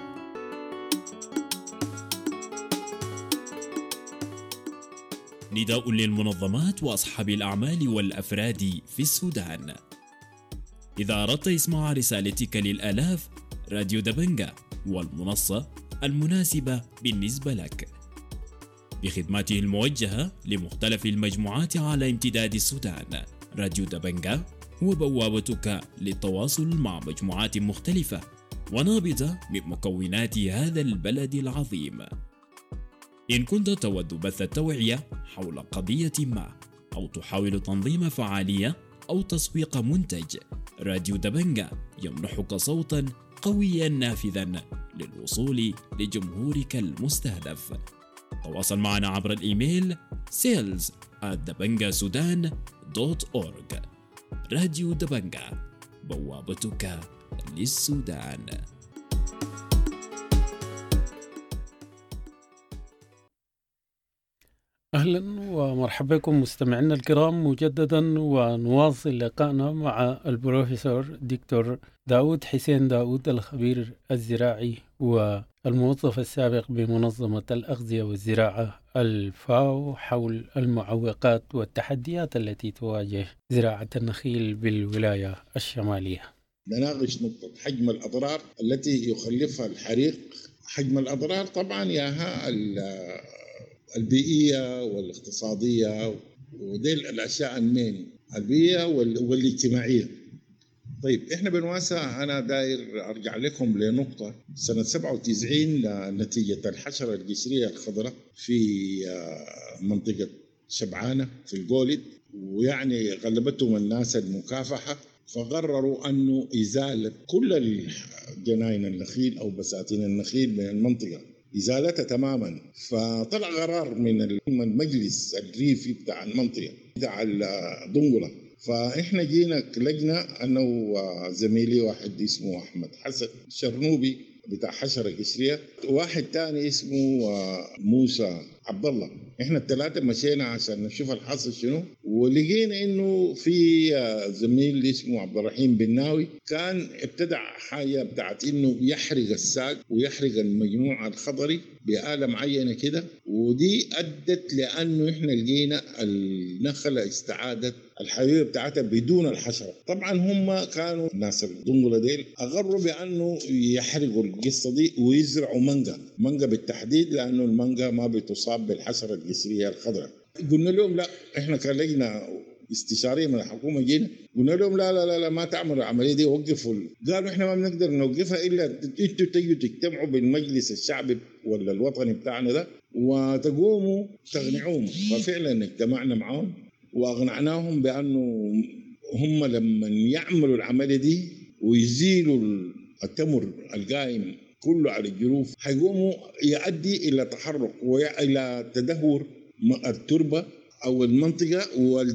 نداء للمنظمات وأصحاب الأعمال والأفراد في السودان. إذا أردت إسماع رسالتك للآلاف، راديو دبنجا والمنصة المناسبة بالنسبة لك بخدماته الموجهة لمختلف المجموعات على امتداد السودان. راديو دبنجا هو بوابتك للتواصل مع مجموعات مختلفة ونابضة من مكونات هذا البلد العظيم. إن كنت تود بث التوعية حول قضية ما، أو تحاول تنظيم فعالية أو تسويق منتج، راديو دبنجا يمنحك صوتا قويا نافذا للوصول لجمهورك المستهدف. تواصل معنا عبر الإيميل sales@debangasudan.org. راديو دبنجا، بوابتك للسودان. أهلا ومرحبا بكم مستمعينا الكرام مجددا، ونواصل لقائنا مع البروفيسور دكتور داود حسين داود، الخبير الزراعي والموظف السابق بمنظمة الأغذية والزراعة الفاو، حول المعوقات والتحديات التي تواجه زراعة النخيل بالولاية الشمالية. نناقش نقطة حجم الأضرار التي يخلفها الحريق. حجم الأضرار طبعا ياها البيئية والاقتصادية، ودي الأشياء المين، البيئية والاجتماعية. طيب إحنا بنواسع، أنا داير أرجع لكم لنقطة سنة 97 نتيجة الحشرة القشرية الخضراء في منطقة شبعانة في الجولد، ويعني غلبتهم الناس المكافحة، فقرروا أنه إزالة كل الجناين النخيل أو بساتين النخيل من المنطقة، إزالتها تماما. فطلع قرار من المجلس الريفي بتاع المنطقة بتاع الدنقلة. فإحنا جينا لجنة أنا وزميلي واحد اسمه أحمد حسن شرنوبي بتاع حشرة قشرية، واحد تاني اسمه موسى عبد الله. إحنا الثلاثة مشينا عشان نشوف الحاصل شنو، ولقينا إنه في زميل اسمه عبد الرحيم بناوي كان ابتدع حاجة بتاعت إنه يحرق الساق ويحرق المجموعة الخضري بآلة معينة كده، ودي أدت لأنه إحنا لقينا النخلة استعادت الحيوية بتاعتها بدون الحشرة. طبعا هم كانوا الناس الدنقلة ديل أغروا بأنه يحرقوا القصة دي ويزرعوا مانجا بالتحديد، لأنه المانجا ما بتصاب بالحشرة القشرية الخضراء. قلنا لهم لا، إحنا كان لجنة استشارية من الحكومة جينا قلنا لهم لا لا لا ما تعملوا العملية دي، وقفوا. قالوا إحنا ما بنقدر نوقفها إلا أنتوا تيجوا تجتمعوا بالمجلس الشعبي ولا الوطني بتاعنا ده وتقوموا تقنعوهم. ففعلا اجتمعنا معهم وأقنعناهم بأنه هم لما يعملوا العملية دي ويزيلوا التمر القائم كله على الجروف، حيقوموا يؤدي إلى تحرك وإلى تدهور التربة أو المنطقة،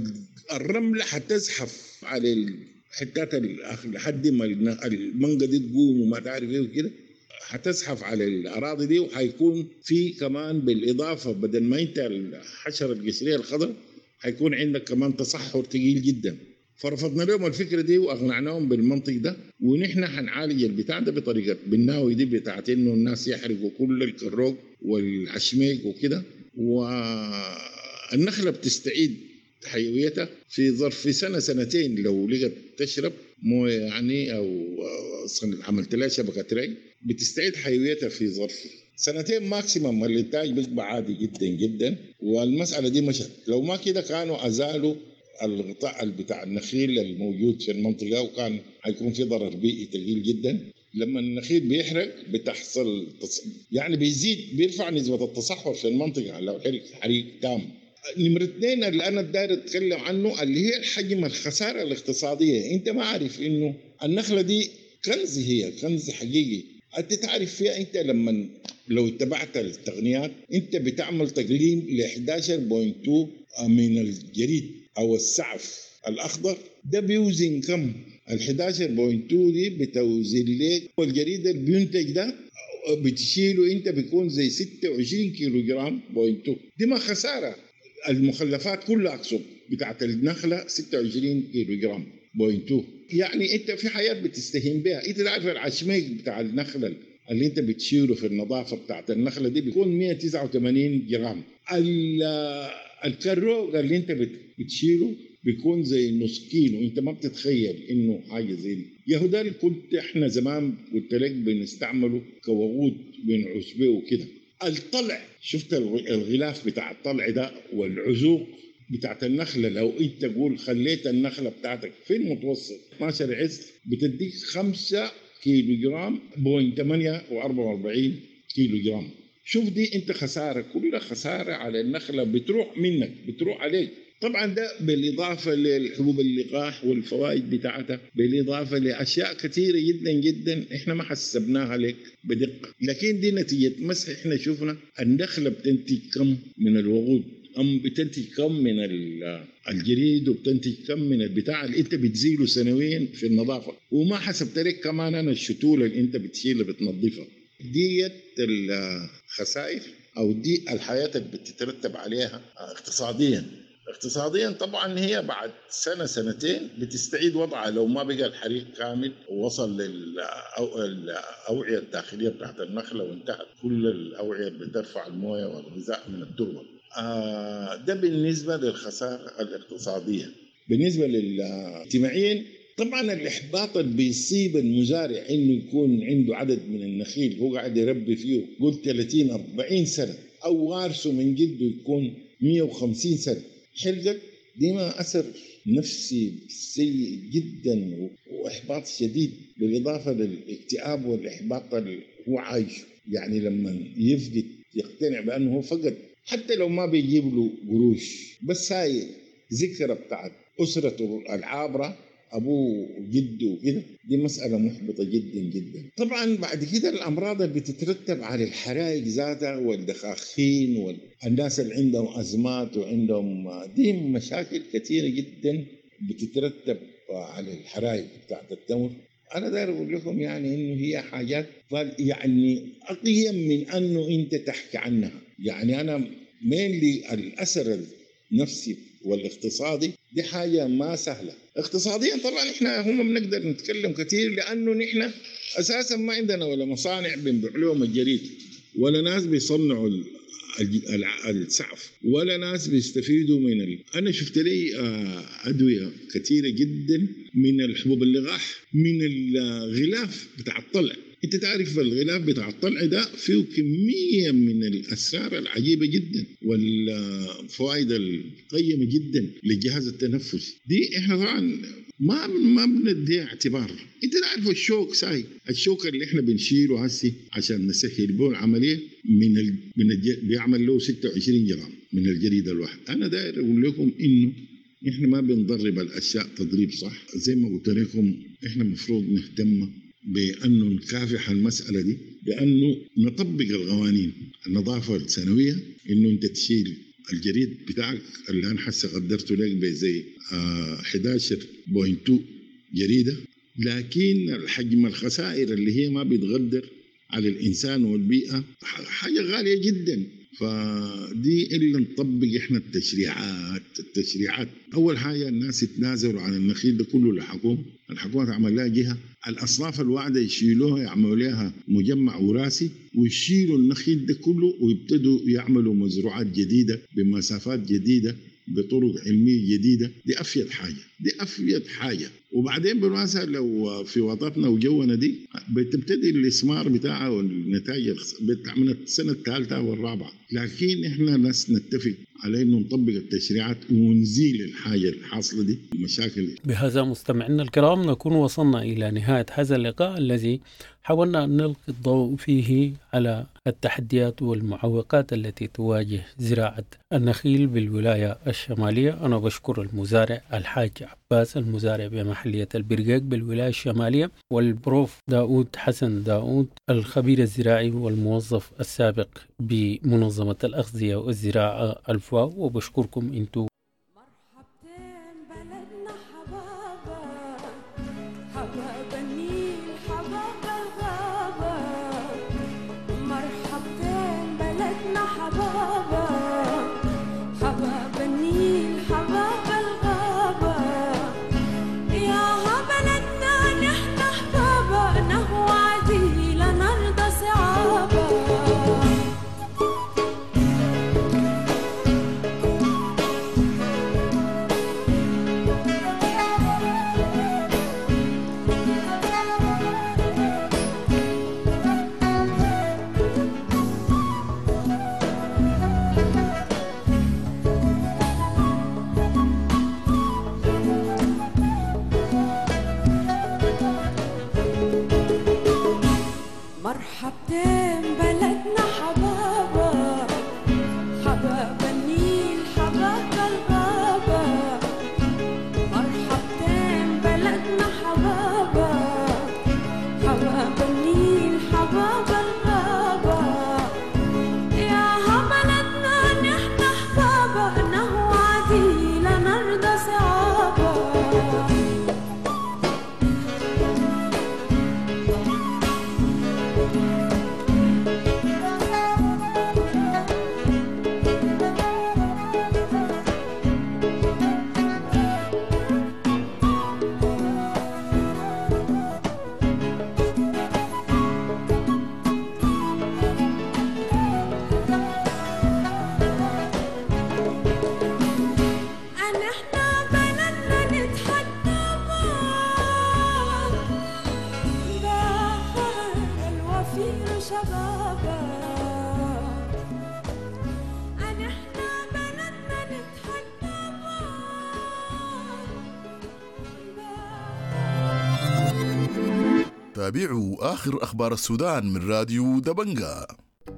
والرملة حتزحف على الحتات لحد ما المانجا دي تقوم وما تعرف إيه وكده، حتزحف على الأراضي دي. وحيكون في كمان بالإضافة بدل ما أنت الحشرة القشرية الخضراء حيكون عندك كمان تصحر ثقيل جدا. فرفضنا لهم الفكرة دي وأقنعناهم بالمنطق ده، ونحن حنعالج البتاع ده بطريقة بالناوي دي بتاعت إنه الناس يحرقوا كل الكروك والعشميق وكده، والنخلة بتستعيد حيويتها في ظرف سنة سنتين لو لقت تشرب مويه يعني أو عملت لها شبكة ري بتستعيد حيويتها في ظرف سنتين ماكسيمم. الإنتاج بيبقى عادي جدا جدا، والمسألة دي مشت. لو ما كده كانوا أزالوا الغطاء بتاع النخيل الموجود في المنطقة وكان هيكون في ضرر بيئي ثقيل جدا. لما النخيل بيحرق بتحصل يعني بيرفع نسبة التصحر في المنطقة لو حريق تام. نمرة 2 اللي أنا داير أتكلم عنه اللي هي الحجم الخسارة الاقتصادية. أنت ما عارف إنه النخلة دي كنز، هي كنز حقيقي. أنت تعرف فيها أنت لو اتبعت التقنيات أنت بتعمل تقليم ل 11.2 من الجريد أو السعف الأخضر. ده بيوزن كم؟ ال 11.2 دي بتوزن لك، والجريد اللي بينتج ده بتشيله أنت بيكون زي 26 كيلو جرام .2. دي ما خسارة. المخلفات كلها أقصد بتاعت النخلة 26 كيلو جرام .2. يعني أنت في حياة بتستهين بها. أنت تعرف العشميق بتاع النخلة اللي أنت بتشيله في النظافة بتاعت النخلة دي بيكون 189 جرام. الكروق اللي أنت بتشيله بيكون زي نص كيلو. أنت ما بتتخيل إنه حاجة زي دي. يهودال كنت إحنا زمان قلت لك بنستعمله كوغود بنعوش به وكده. الطلع، شفت الغلاف بتاع الطلع ده والعزوق بتاعت النخلة، لو انت تقول خليت النخلة بتاعتك في المتوسط 12 عزل بتديك 5 كيلو جرام .48 كيلو جرام. شوف دي انت خسارة، كلها خسارة على النخلة بتروح منك، بتروح عليك. طبعا ده بالإضافة للحبوب اللقاح والفوائد بتاعتها، بالإضافة لأشياء كثيرة جدا جدا إحنا ما حسبناها لك بدقة. لكن دي نتيجة مسح. إحنا شفنا النخلة بتنتج كم من الوقود، بتنتج كم من الجريد، وبتنتج كم من البتاع اللي أنت بتزيله سنويا في النظافة، وما حسبت لك كمان أنا الشتولة اللي أنت بتشيلها بتنظفها. ديت الخسائر أو دي الحياة اللي بتترتب عليها اقتصاديا. طبعا هي بعد سنة سنتين بتستعيد وضعها لو ما بقى الحريق كامل ووصل للأوعية الداخلية بتاعت النخلة وانتهت كل الأوعية بترفع الموية والغذاء من التربة. ده بالنسبة للخسارة الاقتصادية. بالنسبة للاجتماعيا طبعا الإحباط اللي بيصيب المزارع إنه يكون عنده عدد من النخيل هو قاعد يربي فيه قلت 30-40 سنة، أو وارثه من جده يكون 150 سنة، حلقت دي ما أثر نفسي سيء جدا وإحباط شديد، بالإضافة للاكتئاب والإحباط اللي هو عايشه. يعني لما يفقد يقتنع بأنه هو فقد، حتى لو ما بيجيب له قروش، بس هاي ذكرى بتاعت أسرته العابرة أبوه وجده وكده، دي مسألة محبطة جدا جدا. طبعا بعد كده الأمراض اللي بتترتب على الحرائق ذاتها والدخاخين والناس اللي عندهم أزمات وعندهم دي مشاكل كثيرة جدا بتترتب على الحرائق بتاعت التمر. أنا داير أقول لكم يعني إنه هي حاجات يعني أقيم من أنه أنت تحكي عنها. يعني أنا mainly الأثر النفسي والاقتصادي دي حاجة ما سهلة. اقتصاديا طبعا احنا هم بنقدر نتكلم كثير لأنه نحن أساسا ما عندنا ولا مصانع بنبيع لهم الجريد، ولا ناس بيصنعوا السعف، ولا ناس بيستفيدوا من أنا شفت لي أدوية كثيرة جدا من الحبوب اللقاح، من الغلاف بتاع الطلع. انت تعرف الغلاف بتاع الطلع ده فيه كمية من الأسرار العجيبة جدا والفوائد القيمة جدا للجهاز التنفسي. دي احنا طبعا ما بنديها اعتبار. انت تعرف الشوك اللي احنا بنشيله هسي عشان نسهل به العملية بيعمل له 26 جرام من الجريد الواحد. انا داير اقول لكم انه احنا ما بنضرب الاشياء تضريب صح. زي ما قلت لكم احنا مفروض نهتم بأنه نكافح المسألة دي، بأنه نطبق القوانين النظافة السنوية، إنه أنت تشيل الجريد بتاعك اللي أنا حاسة قدرته لك بزي 11.2 جريدة، لكن الحجم الخسائر اللي هي ما بتقدر على الإنسان والبيئة حاجة غالية جدا. فدي اللي نطبق إحنا التشريعات. أول حاجة الناس يتنازلوا عن النخيل ده كله الحكومة تعمل لها جهة، الأصناف الواعدة يشيلوها يعملوا لها مجمع وراثي ويشيلوا النخيل ده كله ويبتدوا يعملوا مزروعات جديدة بمسافات جديدة بطرق علمية جديدة، دي أفيد حاجة. وبعدين بالمناسبة لو في وطننا وجونا دي بتبتدي الإثمار بتاعها والنتائج من السنة الثالثة والرابعة. لكن إحنا ناس نتفق على إنه نطبق التشريعات ونزيل الحاجة الحاصلة دي المشاكل. بهذا مستمعينا الكرام نكون وصلنا إلى نهاية هذا اللقاء الذي حاولنا أن نلقي الضوء فيه على التحديات والمعوقات التي تواجه زراعة النخيل بالولاية الشمالية. أنا بشكر المزارع الحاج عباس المزارع بمحلية البرقاق بالولاية الشمالية، والبروف داود حسن داود الخبير الزراعي والموظف السابق بمنظمة الأغذية والزراعة الفاو. وبشكركم أنتم. تابعوا آخر أخبار السودان من راديو دبنجا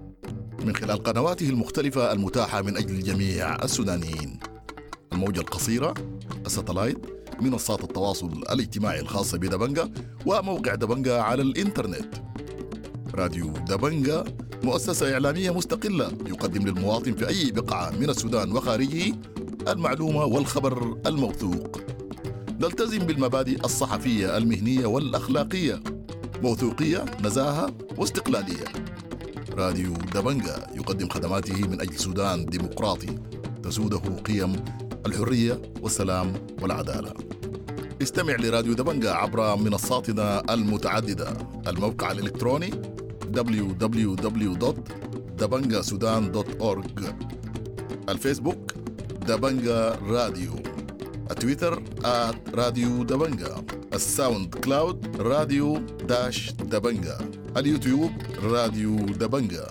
من خلال قنواته المختلفة المتاحة من أجل جميع السودانيين: الموجة القصيرة، الساتلايت، منصات التواصل الاجتماعي الخاصة بدبنجا، وموقع دبنجا على الإنترنت. راديو دبنجا مؤسسة إعلامية مستقلة يقدم للمواطن في أي بقعة من السودان وخارجه المعلومة والخبر الموثوق. نلتزم بالمبادئ الصحفية المهنية والأخلاقية: موثوقية، نزاهة، واستقلالية. راديو دبنجا يقدم خدماته من أجل سودان ديمقراطي تسوده قيم الحرية والسلام والعدالة. استمع لراديو دبنجا عبر منصاتنا المتعددة: الموقع الإلكتروني www.dabangasudan.org، الفيسبوك دبنجا راديو، التويتر @راديو دبنجا، الساوند كلاود راديو دبنجا، اليوتيوب راديو دبنجا.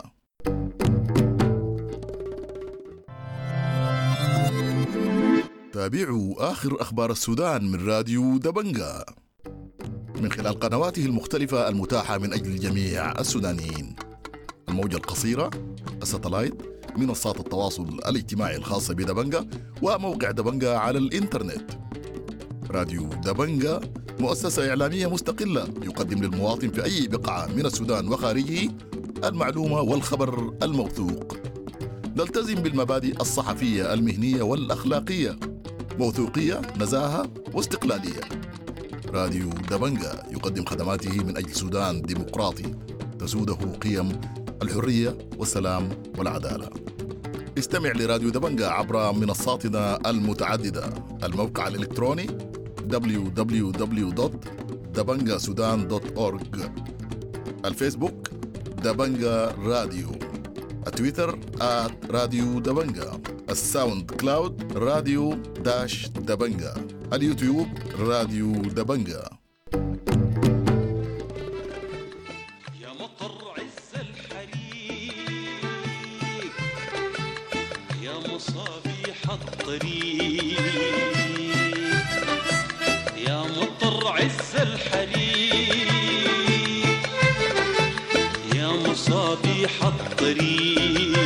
تابعوا آخر أخبار السودان من راديو دبنجا من خلال قنواته المختلفة المتاحة من أجل جميع السودانيين: الموجة القصيرة، الساتلايت، منصات التواصل الاجتماعي الخاصة بدبنجا، وموقع دبنجا على الإنترنت. راديو دبنجا مؤسسة إعلامية مستقلة يقدم للمواطن في أي بقعة من السودان وخارجه المعلومة والخبر الموثوق. نلتزم بالمبادئ الصحفية المهنية والأخلاقية: موثوقية، نزاهة، واستقلالية. راديو دبنجا يقدم خدماته من أجل سودان ديمقراطي تسوده قيم الحرية والسلام والعدالة. استمع لراديو دبنجا عبر منصاتنا المتعددة: الموقع الإلكتروني www.dabangasudan.org، الفيسبوك دبنجا راديو، التويتر @راديو دبنجا، الساوند كلاود راديو دبنجة، اليوتيوب راديو دبنجة. يا مطر عز الحريق يا مصابيح الطريق، يا مطر عز الحريق يا مصابيح الطريق،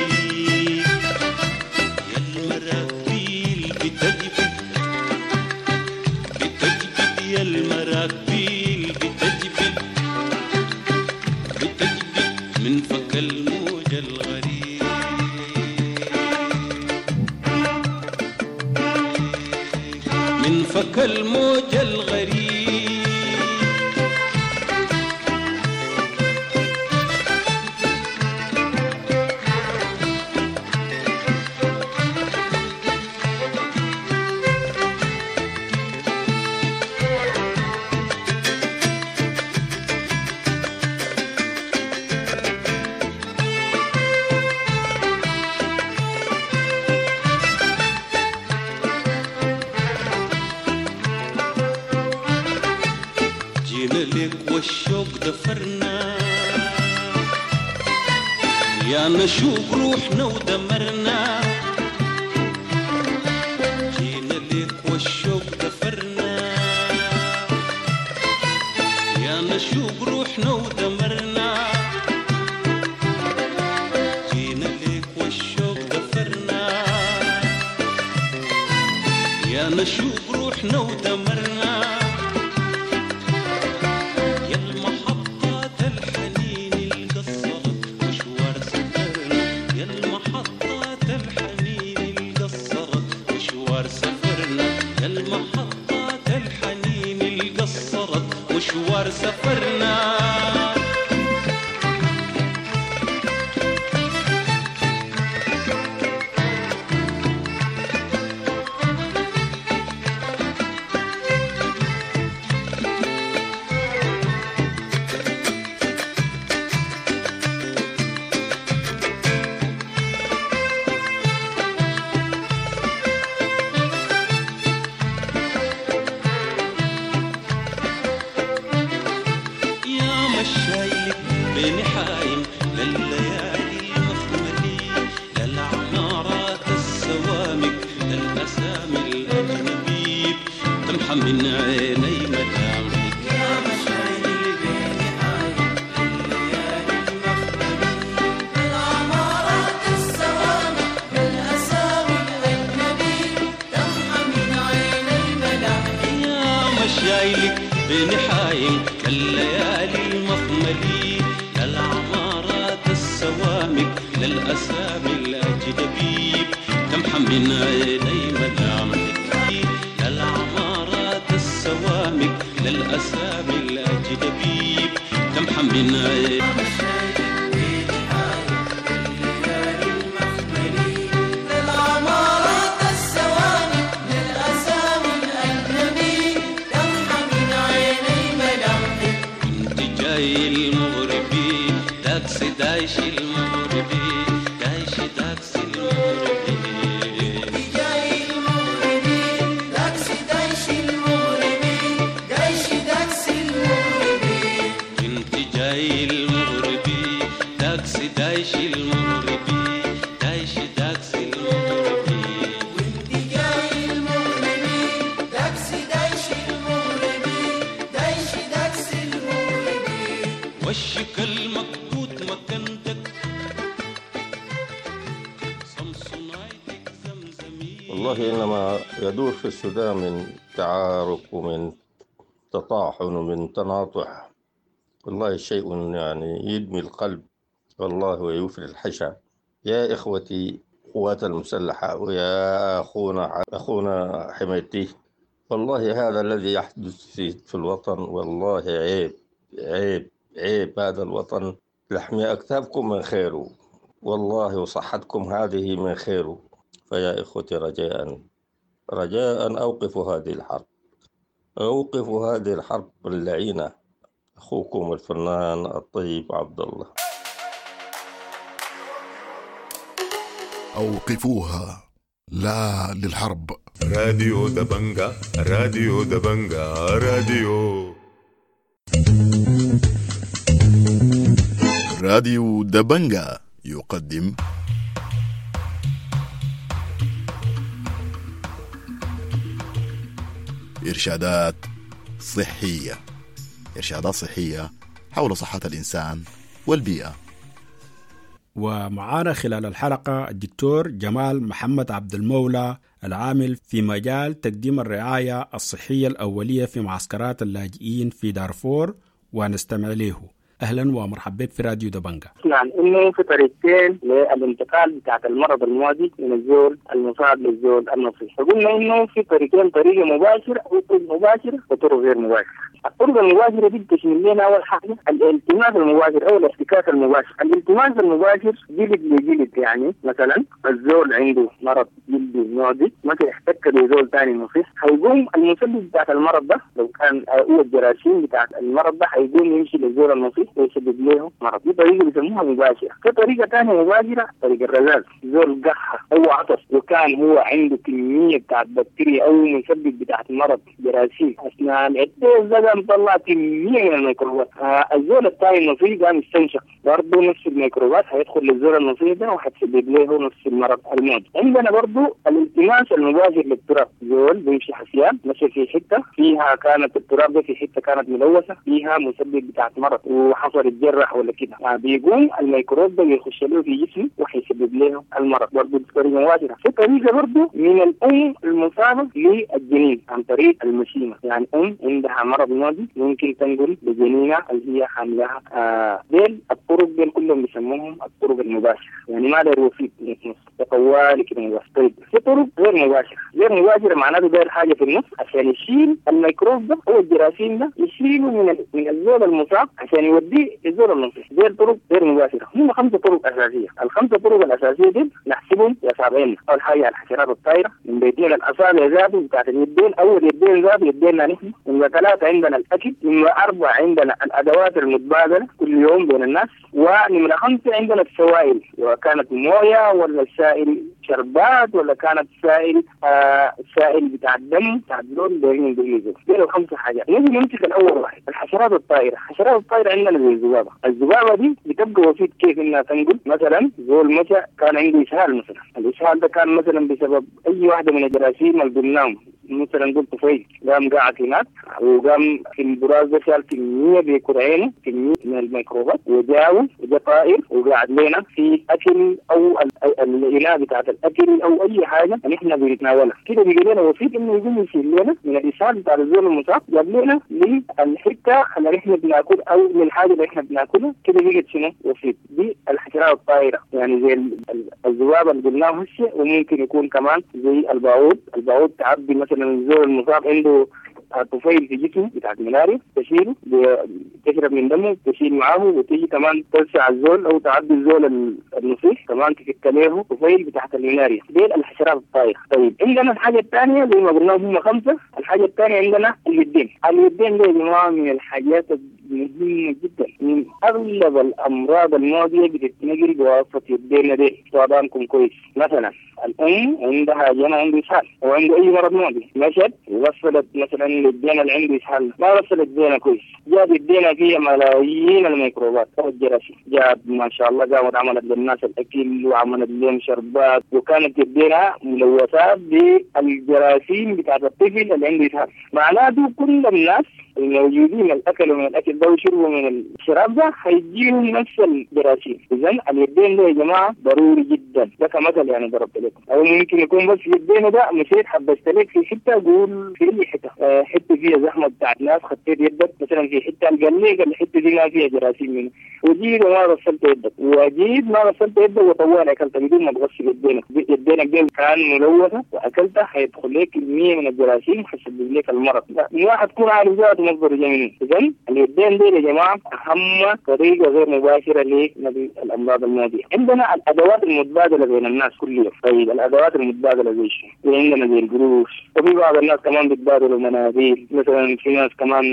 يا المراكبيل بتجبد بتجبد، يا المراكبيل بتجبد بتجبد من فك الموج الغريب، من فك الموج الغريب. والشوق دفرنا يا نشوق روحنا ودمرنا، جينا لك والشوق دفرنا يا نشوق روحنا ودمرنا، جينا لك والشوق دفرنا يا نشوق روحنا ودمرنا، مشوار سفرنا. بين حايم لليالي مخملي، للعمارات السوامك، للأسامي الأجنبيب تمحى من عيني مدامك. يا مشايل بين حايم لليالي مخملي، للعمارات السوامك، للأسامي الأجنبيب تمحى من عيني مدامك. يا مشايلك بين حايم لليالي المخملي، للعمارات السوامك، للأسامي الأجنبيب تمحى من عيني مدامك. للعمارات السوامك، للأسامي الأجنبيب تمحى من عيني المغربي داكسي دايش المغربي دايش داكسي المغربي جاي المغربي داكسي دايش المغربي دايش داكسي المغربي انت جاي المغربي داكسي دايش المغربي دايش داكسي المغربي وانت جاي المغربي داكسي دايش المغربي دايش داكسي المغربي وشك المكبوت مكانتك صمصونايتك زمزمي. والله إنما يدور في السودان من تعارك ومن تطاحن ومن تناطح، والله شيء يعني يدمي القلب والله ويوفي الحشا. يا إخوتي قوات المسلحة ويا أخونا حميتي، والله هذا الذي يحدث في الوطن والله عيب عيب عيب. هذا الوطن لحمي أكتافكم من خيره والله، وصحتكم هذه من خيره. فيا إخوتي رجاء أوقفوا هذه الحرب، أوقفوا هذه الحرب اللعينة. أخوكم الفنان الطيب عبد الله. أوقفوها، لا للحرب. راديو دبنجا، راديو دبنجا، راديو دبنجا يقدم إرشادات صحية، إرشادات صحية حول صحة الإنسان والبيئة. ومعانا خلال الحلقة الدكتور جمال محمد عبد المولى، العامل في مجال تقديم الرعاية الصحية الأولية في معسكرات اللاجئين في دارفور، ونستمع له. أهلا ومرحبا بك في راديو دبنجا. نعم، إنه في طريقتين للانتقال بتاعت المرض المعدي من الزول المصاب للزول النصيح. فقلنا إنه في طريقين، طريقة مباشرة أو طرق مباشرة وطرق غير مباشرة. الطرق المباشرة دي بتشمل لنا أول حاجة الالتماس المباشر أو الاحتكاك المباشر. الالتماس المباشر جلد لجلد، يعني مثلا الزول عنده مرض جلدي معدي مثلا احتك بزول ثاني نصيح، هيقوم المسبب بتاعت المرض ده لو كان هو الجراثيم بتاعت المرض ده هيقوم يمشي للزول النصيح ويسبب له مرض. دي طريقة بيسموها مباشرة. في طريقة ثانية مباشرة، طريقة الرذاذ. زول قحة أو عطس وكان هو عنده كمية بتاعت بكتيريا أو مسبب بتاعت المرض جراثيم أثناء العطس ده مطلع كمية من الميكروبات. الزول الثاني النصيح قام يستنشق برضه نفس الميكروبات، هيدخل للزول النصيح ده وهتسبب له نفس المرض المعدي. عندنا برضه الالتماس المباشر للتراب. زول بيمشي حسيان مشي في حتة فيها كانت التراب ده في حتة كانت ملوثة فيها مسبب بتاعت مرض وحصل يتجرح ولا كده، بيقوم الميكروب ده يخش له في جسمه وهيسبب له المرض. برضه بطريقة مباشرة. في طريقة برضه من الأم المصابة للجنين عن طريق المشيمة، يعني أم عندها مرض معدي ممكن تنقل لجنينها اللي هي حاملها. ديل الطرق ديل كلهم بيسموهم الطرق المباشرة، يعني ما داير وسيط نص طوالي كده مباشر. طيب في طرق غير مباشرة. غير مباشرة معناته داير حاجة في النص عشان يشيل الميكروب ده أو الجراثيم ده، يشيله من الزول المصاب عشان يوديه الزول النصيح. ديل طرق غير مباشرة. هم 5 طرق أساسية. ال5 طرق الأساسية دي نحسبهم بأصابعين. أول حاجة الحشرات الطايرة من بيتين الأصابع ذاته بتاعت اليدين، أول يدين ذاته يدينا نحن. من 3 عندنا الأكل. من 4 عندنا الأدوات المتبادلة كل يوم بين الناس. ومن 5 عندنا السوائل، وكانت موية ولا السائل شربات ولا كانت سائل بتاع الدم بتاع اللون دايرين بيجوا. دول 5 حاجات. نمسك الأول واحد الحشرات الطائرة. الحشرات الطائرة عندنا زي الذبابة. الذبابة دي بتبقى وسيط كيف إنها تنقل. مثلا زول مشى كان عنده إسهال مثلا، الإسهال ده كان مثلا بسبب أي واحدة من الجراثيم اللي قلناهم، مثلا قلت طفيل قام قاعد هناك وقام في البراز ده شال كمية بيكر عينه كمية من الميكروبات وجاء طائر وقاعد لنا في أكل أو الإناء بتاعت الأكل أو أي حاجة نحن بنتناولها كده، بيجي لنا وسيط إنه يقوم يشيل لنا من الإسهال بتاع الزول المصاب جاب لنا للحتة اللي إحنا بناكل أو للحاجة اللي إحنا بناكلها كده، بيجي شنو وسيط. دي الحشرات الطائرة يعني زي الذبابة اللي قلناه هسه، وممكن يكون كمان زي البعوض تعبي مثلا الزول المصاب عنده طفيل في جسمه بتاعت ملاريا، تشيله تشرب من دمه تشيل معاه وتيجي كمان تلسع الزول او تعدي الزول النصيح كمان تفك له طفيل بتاعت الملاريا. دي الحشرات الطائرة. طيب عندنا الحاجة الثانية زي ما قلنا هم 5. الحاجة الثانية عندنا اليدين. اليدين دي يا جماعة من الحاجات مهمة جدا. من أغلب الأمراض المعدية بتتنقل بواسطة يدينا دي. طبعاًكم كويس. مثلا الأم عندها جنى عنده إسهال أو عنده أي مرض معدي، مشت ووصلت مثلا للدينا اللي عنده إسهال ما وصلت دينا كويس، جاب الدينا فيها ملايين الميكروبات أو الجراثيم، جاب ما شاء الله قامت عملت للناس الأكل وعملت لهم شربات وكانت الدينا ملوثات بالجراثيم بتاعت الطفل اللي عنده إسهال. معناته كل الناس الموجودين الأكلوا من الأكل ده وشربوا من الشراب ده هيجيهم نفس الجراثيم. إذن اليدين ده يا جماعة ضروري جدا. ده كمثل يعني ضربت لكم. أو ممكن يكون بس يدين ده مشيت حبست لك في حتة قول في أي حتة حتة فيها زحمة بتاعت ناس خطيت يدك مثلا في حتة الجليق الحتة دي ما فيها جراثيم منه وجيت وما غسلت يدك وجيت ما غسلت يدك وطوال أكلت بدون ما تغسل يدينك دي كان ملوثة وأكلتها هيدخل لك كمية من الجراثيم وهيسبب لك المرض. الواحد تكون عارف ذاته مصدر جميل. إذن اليدين دي يا جماعة أهم طريقة غير مباشرة لنقل الأمراض المعدية. عندنا الأدوات المتبادلة بين الناس كل يوم. طيب الأدوات المتبادلة زي شو؟ عندنا زي القروش، وفي بعض الناس كمان بيتبادلوا مناديل، مثلا في ناس كمان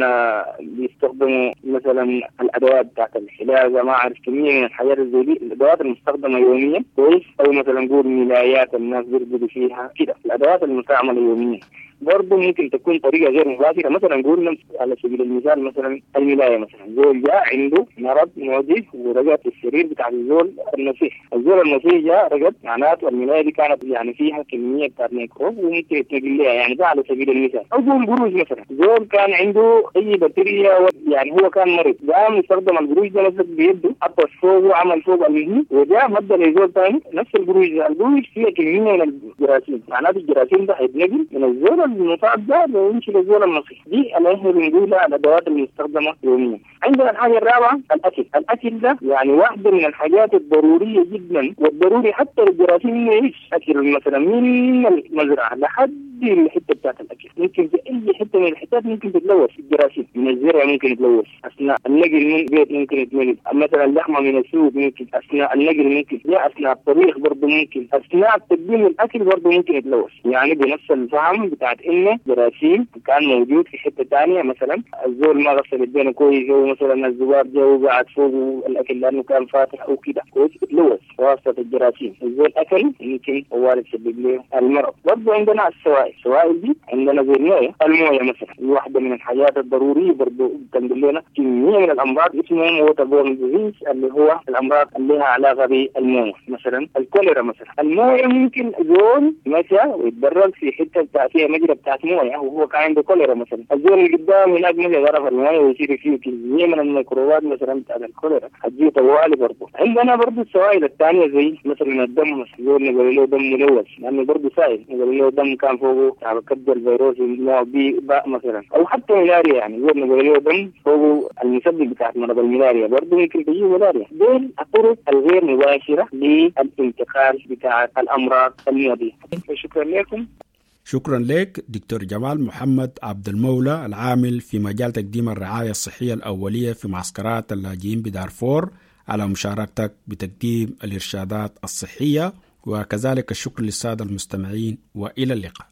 بيستخدموا مثلا الأدوات بتاعت الحلاقة، ما أعرف كمية من الحاجات زي دي، الأدوات المستخدمة يوميا كويس، أو مثلا نقول ملايات الناس بيرقدوا فيها كده، الأدوات المستعملة يوميا برضه ممكن تكون طريقة غير مباشرة. مثلا نقول على سبيل المثال مثلا الملاية، مثلا زول جاء عنده مرض معدي ورقد في السرير بتاع الزول النصيح، الزول النصيح جاء رقد، معناته الملاية دي كانت يعني فيها كمية بتاعت ميكروب وممكن يتنقل لها، يعني ده على سبيل المثال. أو زول القروش مثلا، زول كان عنده أي بكتيريا يعني هو كان مريض، قام يستخدم القروش ده مثلا بيده، حط فوقه وعمل فوق المهي وجاء مدى لزول ثاني نفس القروش ده، القروش فيها كمية من الجراثيم، معناته الجراثيم ده هيتنقل من الزول المصاب ده ويمشي للزول النصيح. دي اللي احنا بنقولها الادوات المستخدمه يوميا. عندنا الحاجه الرابعه الاكل. الاكل ده يعني واحده من الحاجات الضروريه جدا، والضروري حتى للجراثيم انه يعيش. اكل مثلا من المزرعه لحد الحته بتاعت الاكل، ممكن في اي حته من الحتات ممكن تتلوث الجراثيم، من الزرع ممكن يتلوث، اثناء النقل من البيت ممكن يتملي، مثلا اللحمه من السوق ممكن، اثناء النقل ممكن، اثناء الطبيخ برضه ممكن، اثناء تقديم الاكل برضه ممكن يتلوث. يعني بنفس الفهم بتاعت انه جراثيم كان موجود في حته ثانيه، مثلا الزول ما غسل يدينه كويس، او مثلا الذباب جا وقعد فوق الاكل لانه كان فاتح او كده كويس، يتلوث واسطه الجراثيم. الزول اكل يمكن هو يسبب له المرض. برضه عندنا السوائل دي، عندنا زي المويه مثلا، واحده من الحاجات الضروريه برضه تنقل لنا كميه من الامراض اسمهم ووتربورن ديزيز، اللي هو الامراض اللي لها علاقه بالمويه. مثلا الكوليرا مثلا، المويه ممكن زول مشى ويتدرج في حته فيها مجرى بتاعت مويه وهو كان عنده كوليرا مثلا، الزول اللي قدام هناك مشى غرف المويه ويصير فيه كميه من الميكروبات مثلا بتاعت الكوليرا هتجي طوالي. برضه عندنا برضه السوائل الثانيه زي مثلا الدم، مثلا زول نقول له دم ملوث لانه برضه سائل، نقول له دم كان فوقه كبد الفيروس نوع بي باء مثلا، او حتى ملاريا، يعني زول نقول له دم فوقه المسبب بتاعت مرض الملاريا برضه ممكن تجي ملاريا. دول الطرق الغير مباشره للانتقال بتاع الامراض المعديه. شكرا لكم. شكرا لك دكتور جمال محمد عبد المولى، العامل في مجال تقديم الرعاية الصحية الأولية في معسكرات اللاجئين بدارفور، على مشاركتك بتقديم الإرشادات الصحية، وكذلك الشكر للسادة المستمعين، وإلى اللقاء.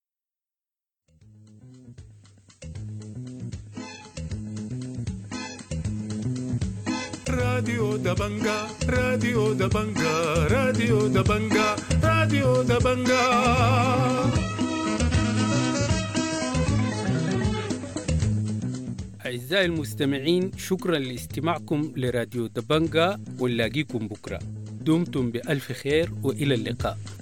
راديو دبنجا راديو دبنجا راديو دبنجا راديو دبنجا. أعزائي المستمعين، شكرا لاستماعكم لراديو دبنجا، ونلاقيكم بكرة. دمتم بألف خير وإلى اللقاء.